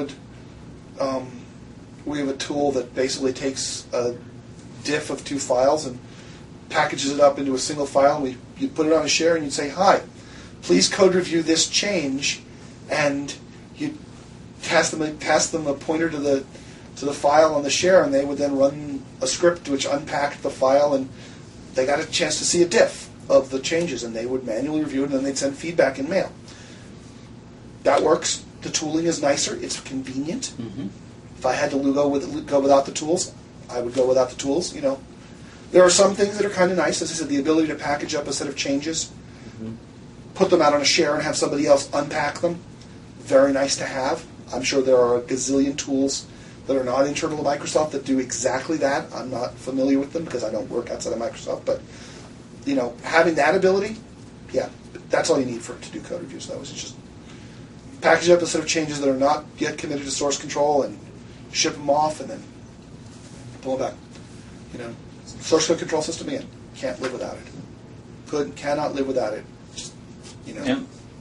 we have a tool that basically takes a diff of 2 files and packages it up into a single file. And you put it on a share and you'd say, "Hi, please code review this change," and you pass them a pointer to the file on the share, and they would then run a script which unpacked the file, and they got a chance to see a diff of the changes, and they would manually review it, and then they'd send feedback in mail. That works. The tooling is nicer. It's convenient. Mm-hmm. If I had to go without the tools, I would go without the tools. There are some things that are kind of nice. As I said, the ability to package up a set of changes, put them out on a share, and have somebody else unpack them. Very nice to have. I'm sure there are a gazillion tools that are not internal to Microsoft that do exactly that. I'm not familiar with them because I don't work outside of Microsoft. But having that ability, yeah, that's all you need to do code reviews. That was just package up a set of changes that are not yet committed to source control and ship them off, and then pull them back. Source code control system, again, can't live without it. Cannot live without it. Just, Yeah.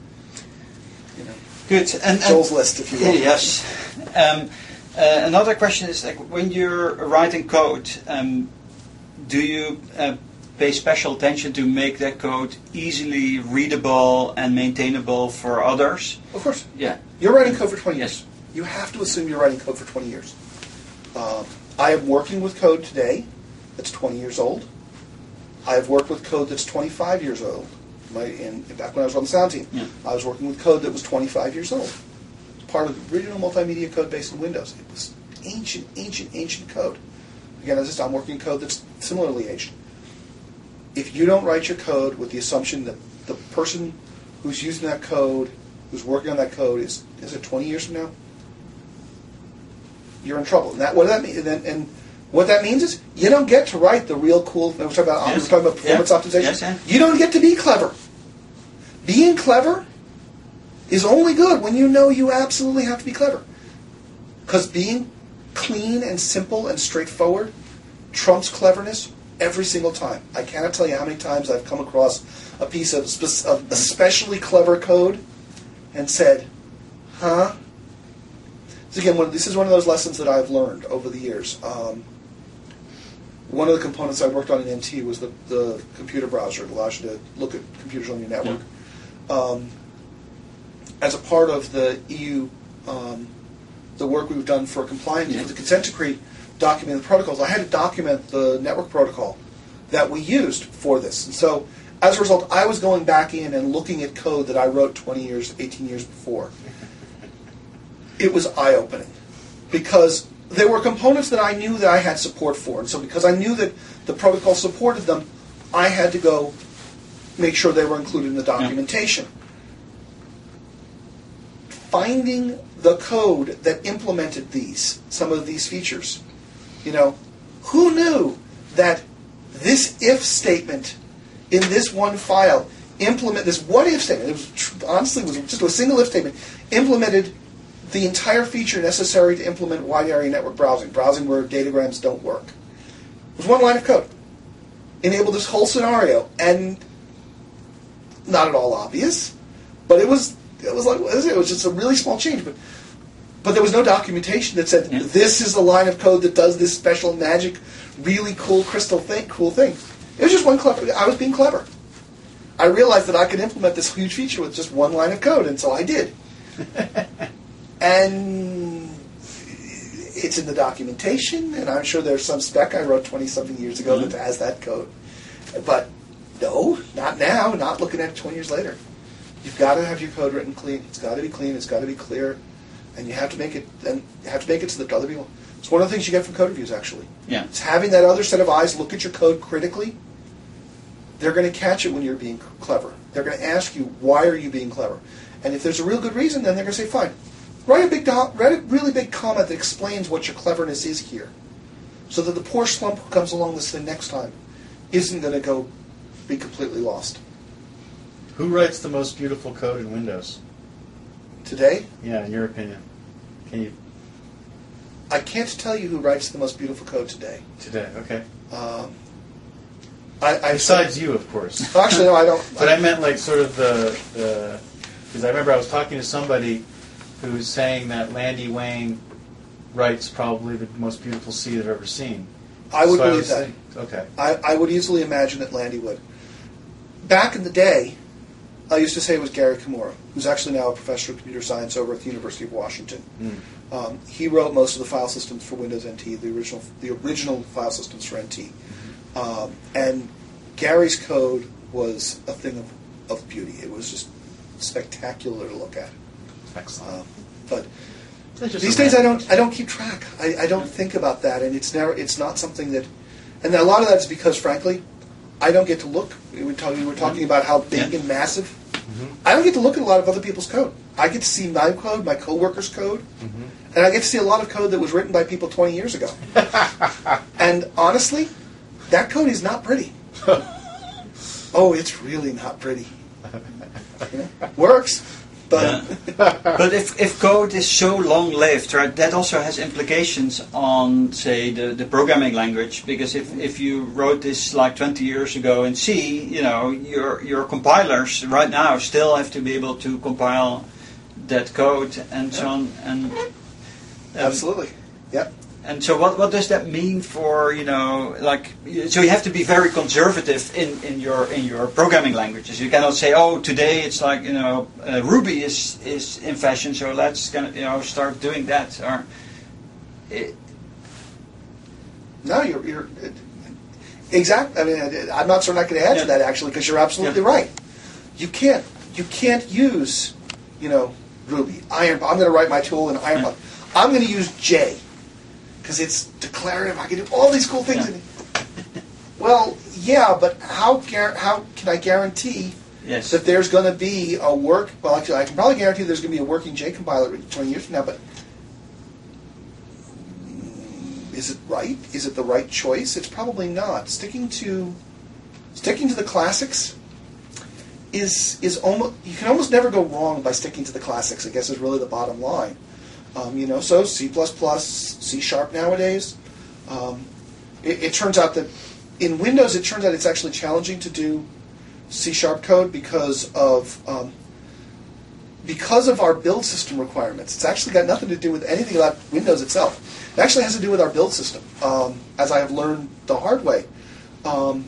Good. And Joel's list, if you will. Yes. Another question is, like, when you're writing code, do you pay special attention to make that code easily readable and maintainable for others? Of course. Yeah. You're writing code for 20 years. Yes. You have to assume you're writing code for 20 years. I am working with code today that's 20 years old. I have worked with code that's 25 years old. Back when I was on the sound team, I was working with code that was 25 years old. Part of the original multimedia code based on Windows. It was ancient code. Again, I'm working code that's similarly aged. If you don't write your code with the assumption that the person who's using that code, who's working on that code, is it 20 years from now? You're in trouble. And what that means is you don't get to write the real cool. We're talking about performance optimization. Yes. You don't get to be clever. Being clever is only good when you know you absolutely have to be clever. Because being clean and simple and straightforward trumps cleverness every single time. I cannot tell you how many times I've come across a piece of especially clever code and said, "Huh?" So again, this is one of those lessons that I've learned over the years. One of the components I worked on in NT was the computer browser. It allows you to look at computers on your network. As a part of the EU, the work we've done for compliance, for the consent decree, document the protocols, I had to document the network protocol that we used for this. And so, as a result, I was going back in and looking at code that I wrote 20 years, 18 years before. It was eye-opening because there were components that I knew that I had support for. And so because I knew that the protocol supported them, I had to go make sure they were included in the documentation. Finding the code that implemented some of these features. Who knew that this if statement in this one file this what if statement, it was just a single if statement, implemented the entire feature necessary to implement wide area network browsing where datagrams don't work. It was one line of code. Enabled this whole scenario, and not at all obvious, but it was just a really small change. But there was no documentation that said this is the line of code that does this special magic, really cool cool thing. It was just one clever. I was being clever. I realized that I could implement this huge feature with just one line of code, and so I did. And it's in the documentation, and I'm sure there's some spec I wrote 20-something years ago that has that code. But no, not now, not looking at it 20 years later. You've got to have your code written clean. It's got to be clean. It's got to be clear. And you have to make it so that other people... It's one of the things you get from code reviews, actually. Yeah. It's having that other set of eyes look at your code critically they're going to catch it when you're being clever. They're going to ask you, why are you being clever? And if there's a real good reason, then they're going to say, fine. Write a really big comment that explains what your cleverness is here. So that the poor slump who comes along this thing next time isn't going to go be completely lost. Who writes the most beautiful code in Windows? Today? Yeah, in your opinion. Can you... I can't tell you who writes the most beautiful code today. Today, okay. Besides you, of course. Actually, no, I don't. But I meant like sort of the because I remember I was talking to somebody who's saying that Landy Wayne writes probably the most beautiful C they've ever seen. I would believe that. Okay. I would easily imagine that Landy would. Back in the day, I used to say it was Gary Kimura, who's actually now a professor of computer science over at the University of Washington. He wrote most of the file systems for Windows NT, the original file systems for NT. And Gary's code was a thing of beauty. It was just spectacular to look at. Excellent. But these days I don't keep track. I don't think about that, and it's not something that. And a lot of that is because, frankly, I don't get to look. We were talking about how big and massive. Mm-hmm. I don't get to look at a lot of other people's code. I get to see my code, my coworkers' code, and I get to see a lot of code that was written by people 20 years ago. And honestly, that code is not pretty. Oh, it's really not pretty. Works, but but if code is so long-lived, right, that also has implications on, say, the programming language. Because if you wrote this like 20 years ago in C, your compilers right now still have to be able to compile that code and so on. And absolutely, yep. And so what does that mean for, so you have to be very conservative in your programming languages. You cannot say, oh, today it's like, Ruby is in fashion, so let's start doing that. Or No, you're exactly. I mean, I'm not going to add to that actually, because you're absolutely right. You can't use, Ruby. I'm going to write my tool in IronPod. I'm going to use J. Because it's declarative, I can do all these cool things. Yeah. Well, yeah, but how can I guarantee that there's going to be a work? Well, actually, I can probably guarantee there's going to be a working J compiler 20 years from now. But is it right? Is it the right choice? It's probably not. Sticking to the classics is almost, you can almost never go wrong by sticking to the classics. I guess is really the bottom line. So C++, C# nowadays. It turns out that in Windows, it's actually challenging to do C# code because of our build system requirements. It's actually got nothing to do with anything about Windows itself. It actually has to do with our build system, as I have learned the hard way. Our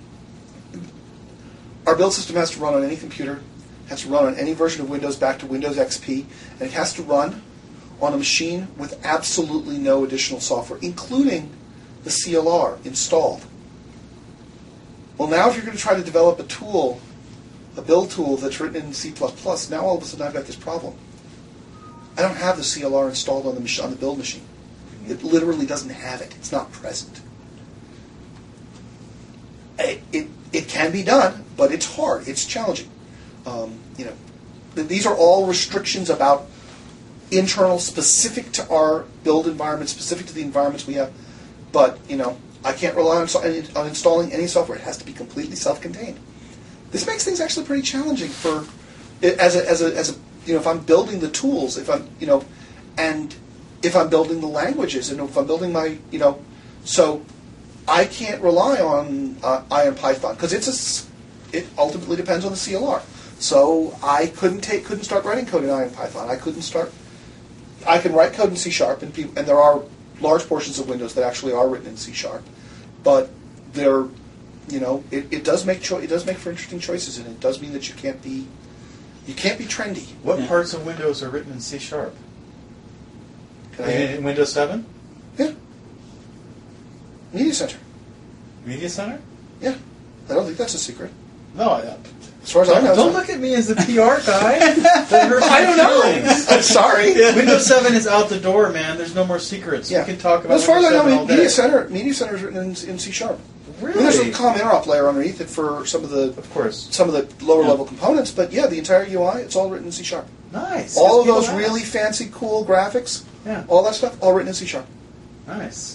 build system has to run on any computer, has to run on any version of Windows back to Windows XP, and it has to run on a machine with absolutely no additional software, including the CLR installed. Well, now if you're going to try to develop a build tool that's written in C++, now all of a sudden I've got this problem. I don't have the CLR installed on the build machine. It literally doesn't have it. It's not present. It can be done, but it's hard. It's challenging. These are all restrictions about internal, specific to our build environment, specific to the environments we have. But, I can't rely on installing any software. It has to be completely self-contained. This makes things actually pretty challenging for, if I'm building the tools, if I'm building the languages, and if I'm building my, so I can't rely on IronPython because it ultimately depends on the CLR. So I couldn't start writing code in IronPython. I can write code in C#, and there are large portions of Windows that actually are written in C#, but they're, it does make for interesting choices, and it does mean that you can't be trendy. What parts of Windows are written in C#? In Windows 7? Yeah. Media Center. Media Center? Yeah. I don't think that's a secret. No, As far as I know. Don't look at me as the PR guy. That hurts I don't my know. feelings. I'm sorry. Windows 7 is out the door, man. There's no more secrets. Yeah. We can talk about As far as I Windows 7 know, all day. Media Center is written in C Sharp. Really? There's a common interop layer underneath it for some of the Of course. lower level components, but yeah, the entire UI, it's all written in C Sharp. Nice. All of Gives those people really fancy, cool graphics, Yeah. all that stuff, all written in C Sharp. Nice.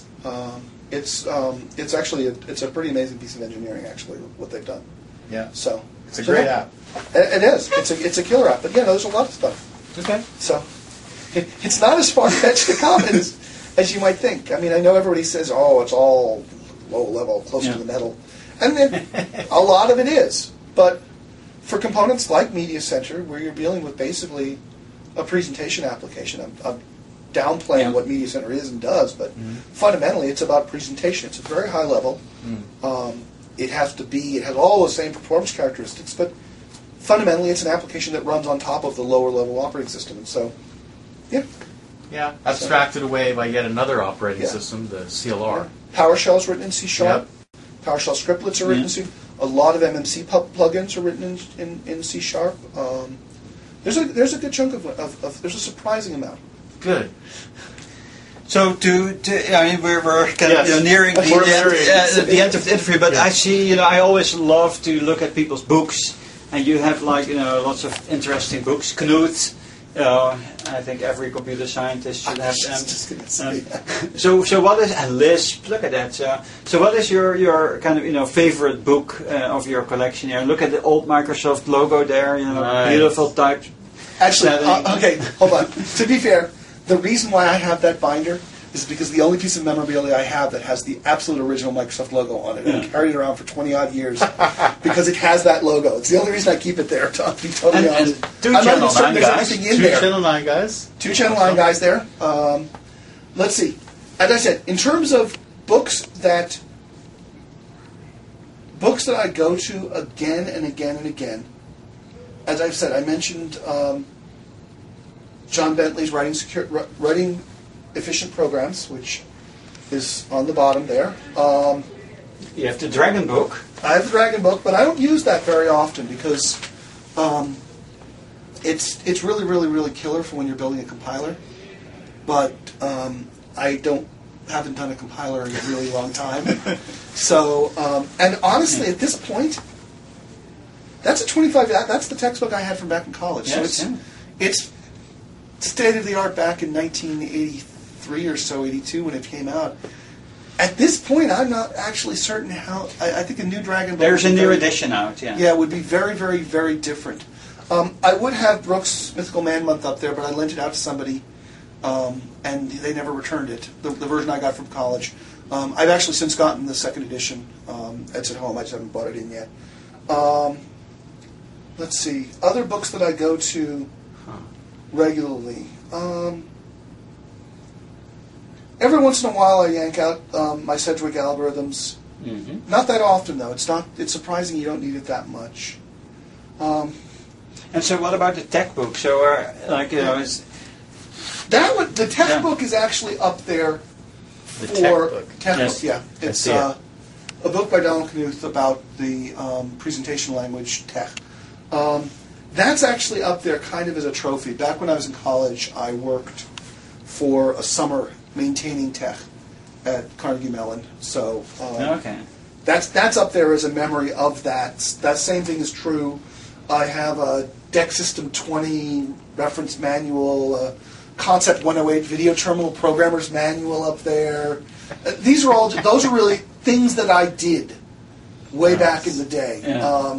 It's actually it's a pretty amazing piece of engineering, actually, what they've done. Yeah. So It's a great app. It is. It's a killer app. But yeah, there's a lot of stuff. Okay. So it's not as far fetched to come as you might think. I mean, I know everybody says, "Oh, it's all low level, close to the metal," and then a lot of it is. But for components like Media Center, where you're dealing with basically a presentation application, I'm downplaying what Media Center is and does, but fundamentally, it's about presentation. It's a very high level. It has all the same performance characteristics, but fundamentally, it's an application that runs on top of the lower level operating system. And so, yeah. Yeah. Abstracted away by yet another operating Yeah. system, the CLR. PowerShell is written in C Sharp. PowerShell scriptlets are written in C. A lot of MMC plugins are written in C Sharp. There's a good chunk of there's a surprising amount. Good. So I mean, we're kind of nearing the end of the interview, but I see, I always love to look at people's books, and you have lots of interesting books. Knut, I think every computer scientist should have them. Just gonna say that. So what is, and Lisp, look at that. So what is your kind of favorite book of your collection here? Look at the old Microsoft logo there. Nice. Beautiful typed. Actually, setting. okay, hold on. To be fair, the reason why I have that binder is because the only piece of memorabilia I have that has the absolute original Microsoft logo on it. And I carried it around for 20-odd years because it has that logo. It's the only reason I keep it there, to be totally honest. And two I'm not Channel even certain 9 there's guys. anything in Two there. Channel 9 guys. Two Channel 9 guys there. Let's see. As I said, in terms of books that I go to again and again and again, as I've said, I mentioned John Bentley's Writing Efficient Programs, which is on the bottom there. You have the Dragon book. I have the Dragon book, but I don't use that very often because it's really, really, really killer for when you're building a compiler. But I haven't done a compiler in a really long time. So, and honestly, at this point, that's a 25. That's the textbook I had from back in college. Yes, So it's state of the art back in 1983 or so, 82 when it came out. At this point, I'm not actually certain how. I think a new Dragon book. There's a would be new very- edition out. Yeah. Yeah, it would be very, very, very different. I would have Brooks' Mythical Man Month up there, but I lent it out to somebody, and they never returned it. The version I got from college. I've actually since gotten the second edition. It's at home. I just haven't bought it in yet. Let's see. Other books that I go to regularly. Every once in a while, I yank out my Sedgwick algorithms. Mm-hmm. Not that often, though. It's surprising you don't need it that much. And so, what about the tech book? So, is That one, the tech book is actually up there The for tech book. tech Yes. book. Yeah, it's see it. a book by Donald Knuth about the presentation language tech. That's actually up there kind of as a trophy. Back when I was in college, I worked for a summer maintaining tech at Carnegie Mellon. So okay. that's up there as a memory of that. That same thing is true. I have a Deck System 20 reference manual, Concept 108 Video Terminal Programmer's Manual up there. Those are really things that I did way back in the day. Yeah.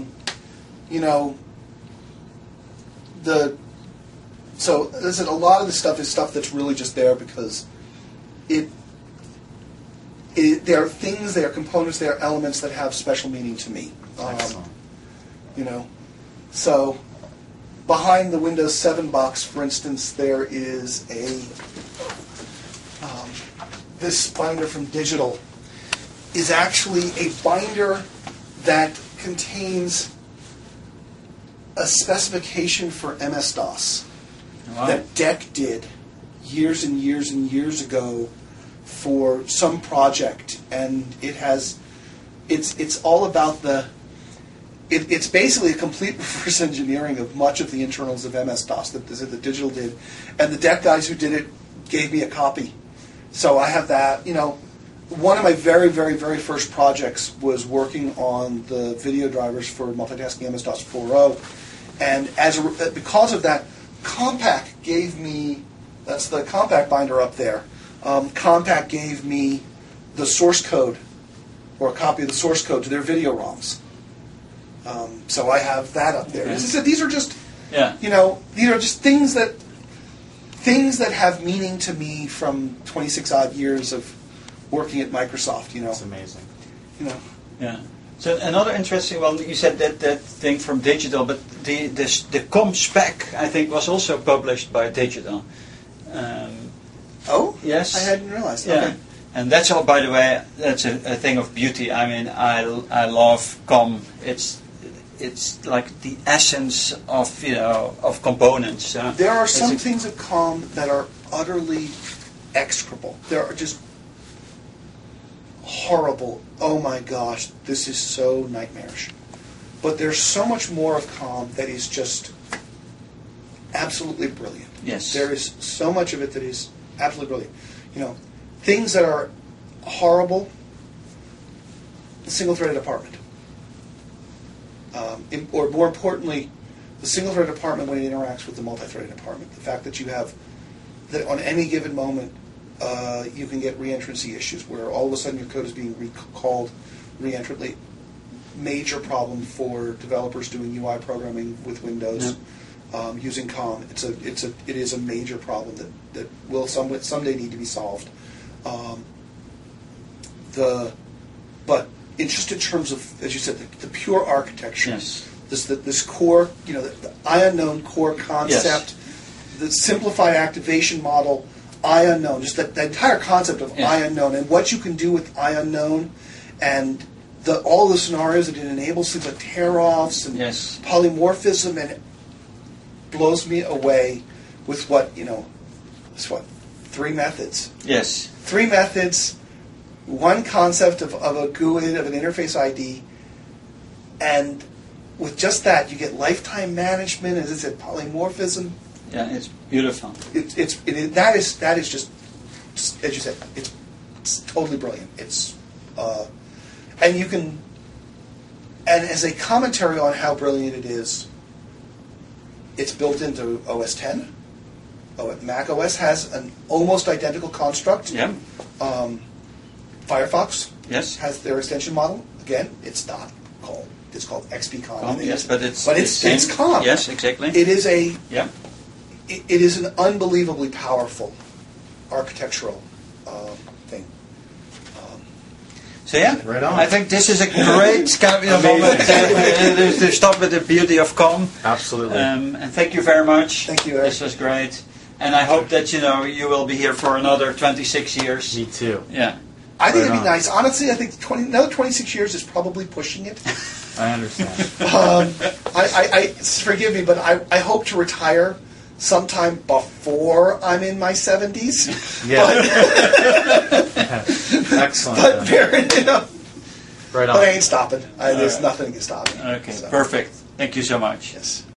So listen, a lot of the stuff is stuff that's really just there because there are things, there are components, there are elements that have special meaning to me. Excellent. So behind the Windows 7 box, for instance, there is this binder from Digital is actually a binder that contains a specification for MS-DOS that DEC did years and years and years ago for some project, and it's all about it's basically a complete reverse engineering of much of the internals of MS-DOS that the digital did, and the DEC guys who did it gave me a copy. So I have that. One of my very, very, very first projects was working on the video drivers for multitasking MS-DOS 4.0, and because of that, Compaq gave me, that's the Compaq binder up there, Compaq gave me the source code, or a copy of the source code to their video ROMs. So I have that up there. As I said, these are just, these are just things that have meaning to me from 26 odd years of working at Microsoft. It's amazing. Yeah. So another interesting one, you said that thing from Digital, but the COM spec, I think, was also published by Digital. Oh? Yes. I hadn't realized. Yeah. Okay. And that's all, by the way, that's a thing of beauty. I mean, I love COM. It's like the essence of of components. There are some things of COM that are utterly execrable. There are just horrible. Oh my gosh, this is so nightmarish. But there's so much more of COM that is just absolutely brilliant. Yes. There is so much of it that is absolutely brilliant. Things that are horrible, the single-threaded apartment. Or more importantly, the single-threaded apartment when it interacts with the multi-threaded apartment. The fact that you have, that on any given moment, you can get reentrancy issues where all of a sudden your code is being recalled reentrantly. Major problem for developers doing UI programming with Windows using COM. It is a major problem that will someday need to be solved. But in terms of, as you said, the pure architecture. Yes. This core, the IUnknown core concept, the simplified activation model, IUnknown, just the entire concept of IUnknown and what you can do with IUnknown, and all the scenarios that it enables, things like tear-offs and polymorphism, and it blows me away with three methods. Yes. 3 methods, one concept of a GUID, of an interface ID, and with just that, you get lifetime management, as I said, polymorphism. Yeah, it's beautiful. That is just, as you said, it's totally brilliant. And you can, and as a commentary on how brilliant it is, it's built into OS X. Mac OS has an almost identical construct. Yeah. Firefox has their extension model. Again, it's not called. It's called XPCOM. Yes, but it's COM. Yes, exactly. It is it is an unbelievably powerful architectural thing. So yeah, right on. I think this is a great moment to stop with the beauty of COM. Absolutely. And thank you very much. Thank you, Eric. This was great. And I hope that you will be here for another 26 years. Me too. Yeah. I think it'd be nice. Honestly, I think another 26 years is probably pushing it. I understand. I forgive me, but I hope to retire sometime before I'm in my 70s. Yeah. Excellent. But right on. But I ain't stopping. There's nothing to stop me. Okay, perfect. Thank you so much. Yes.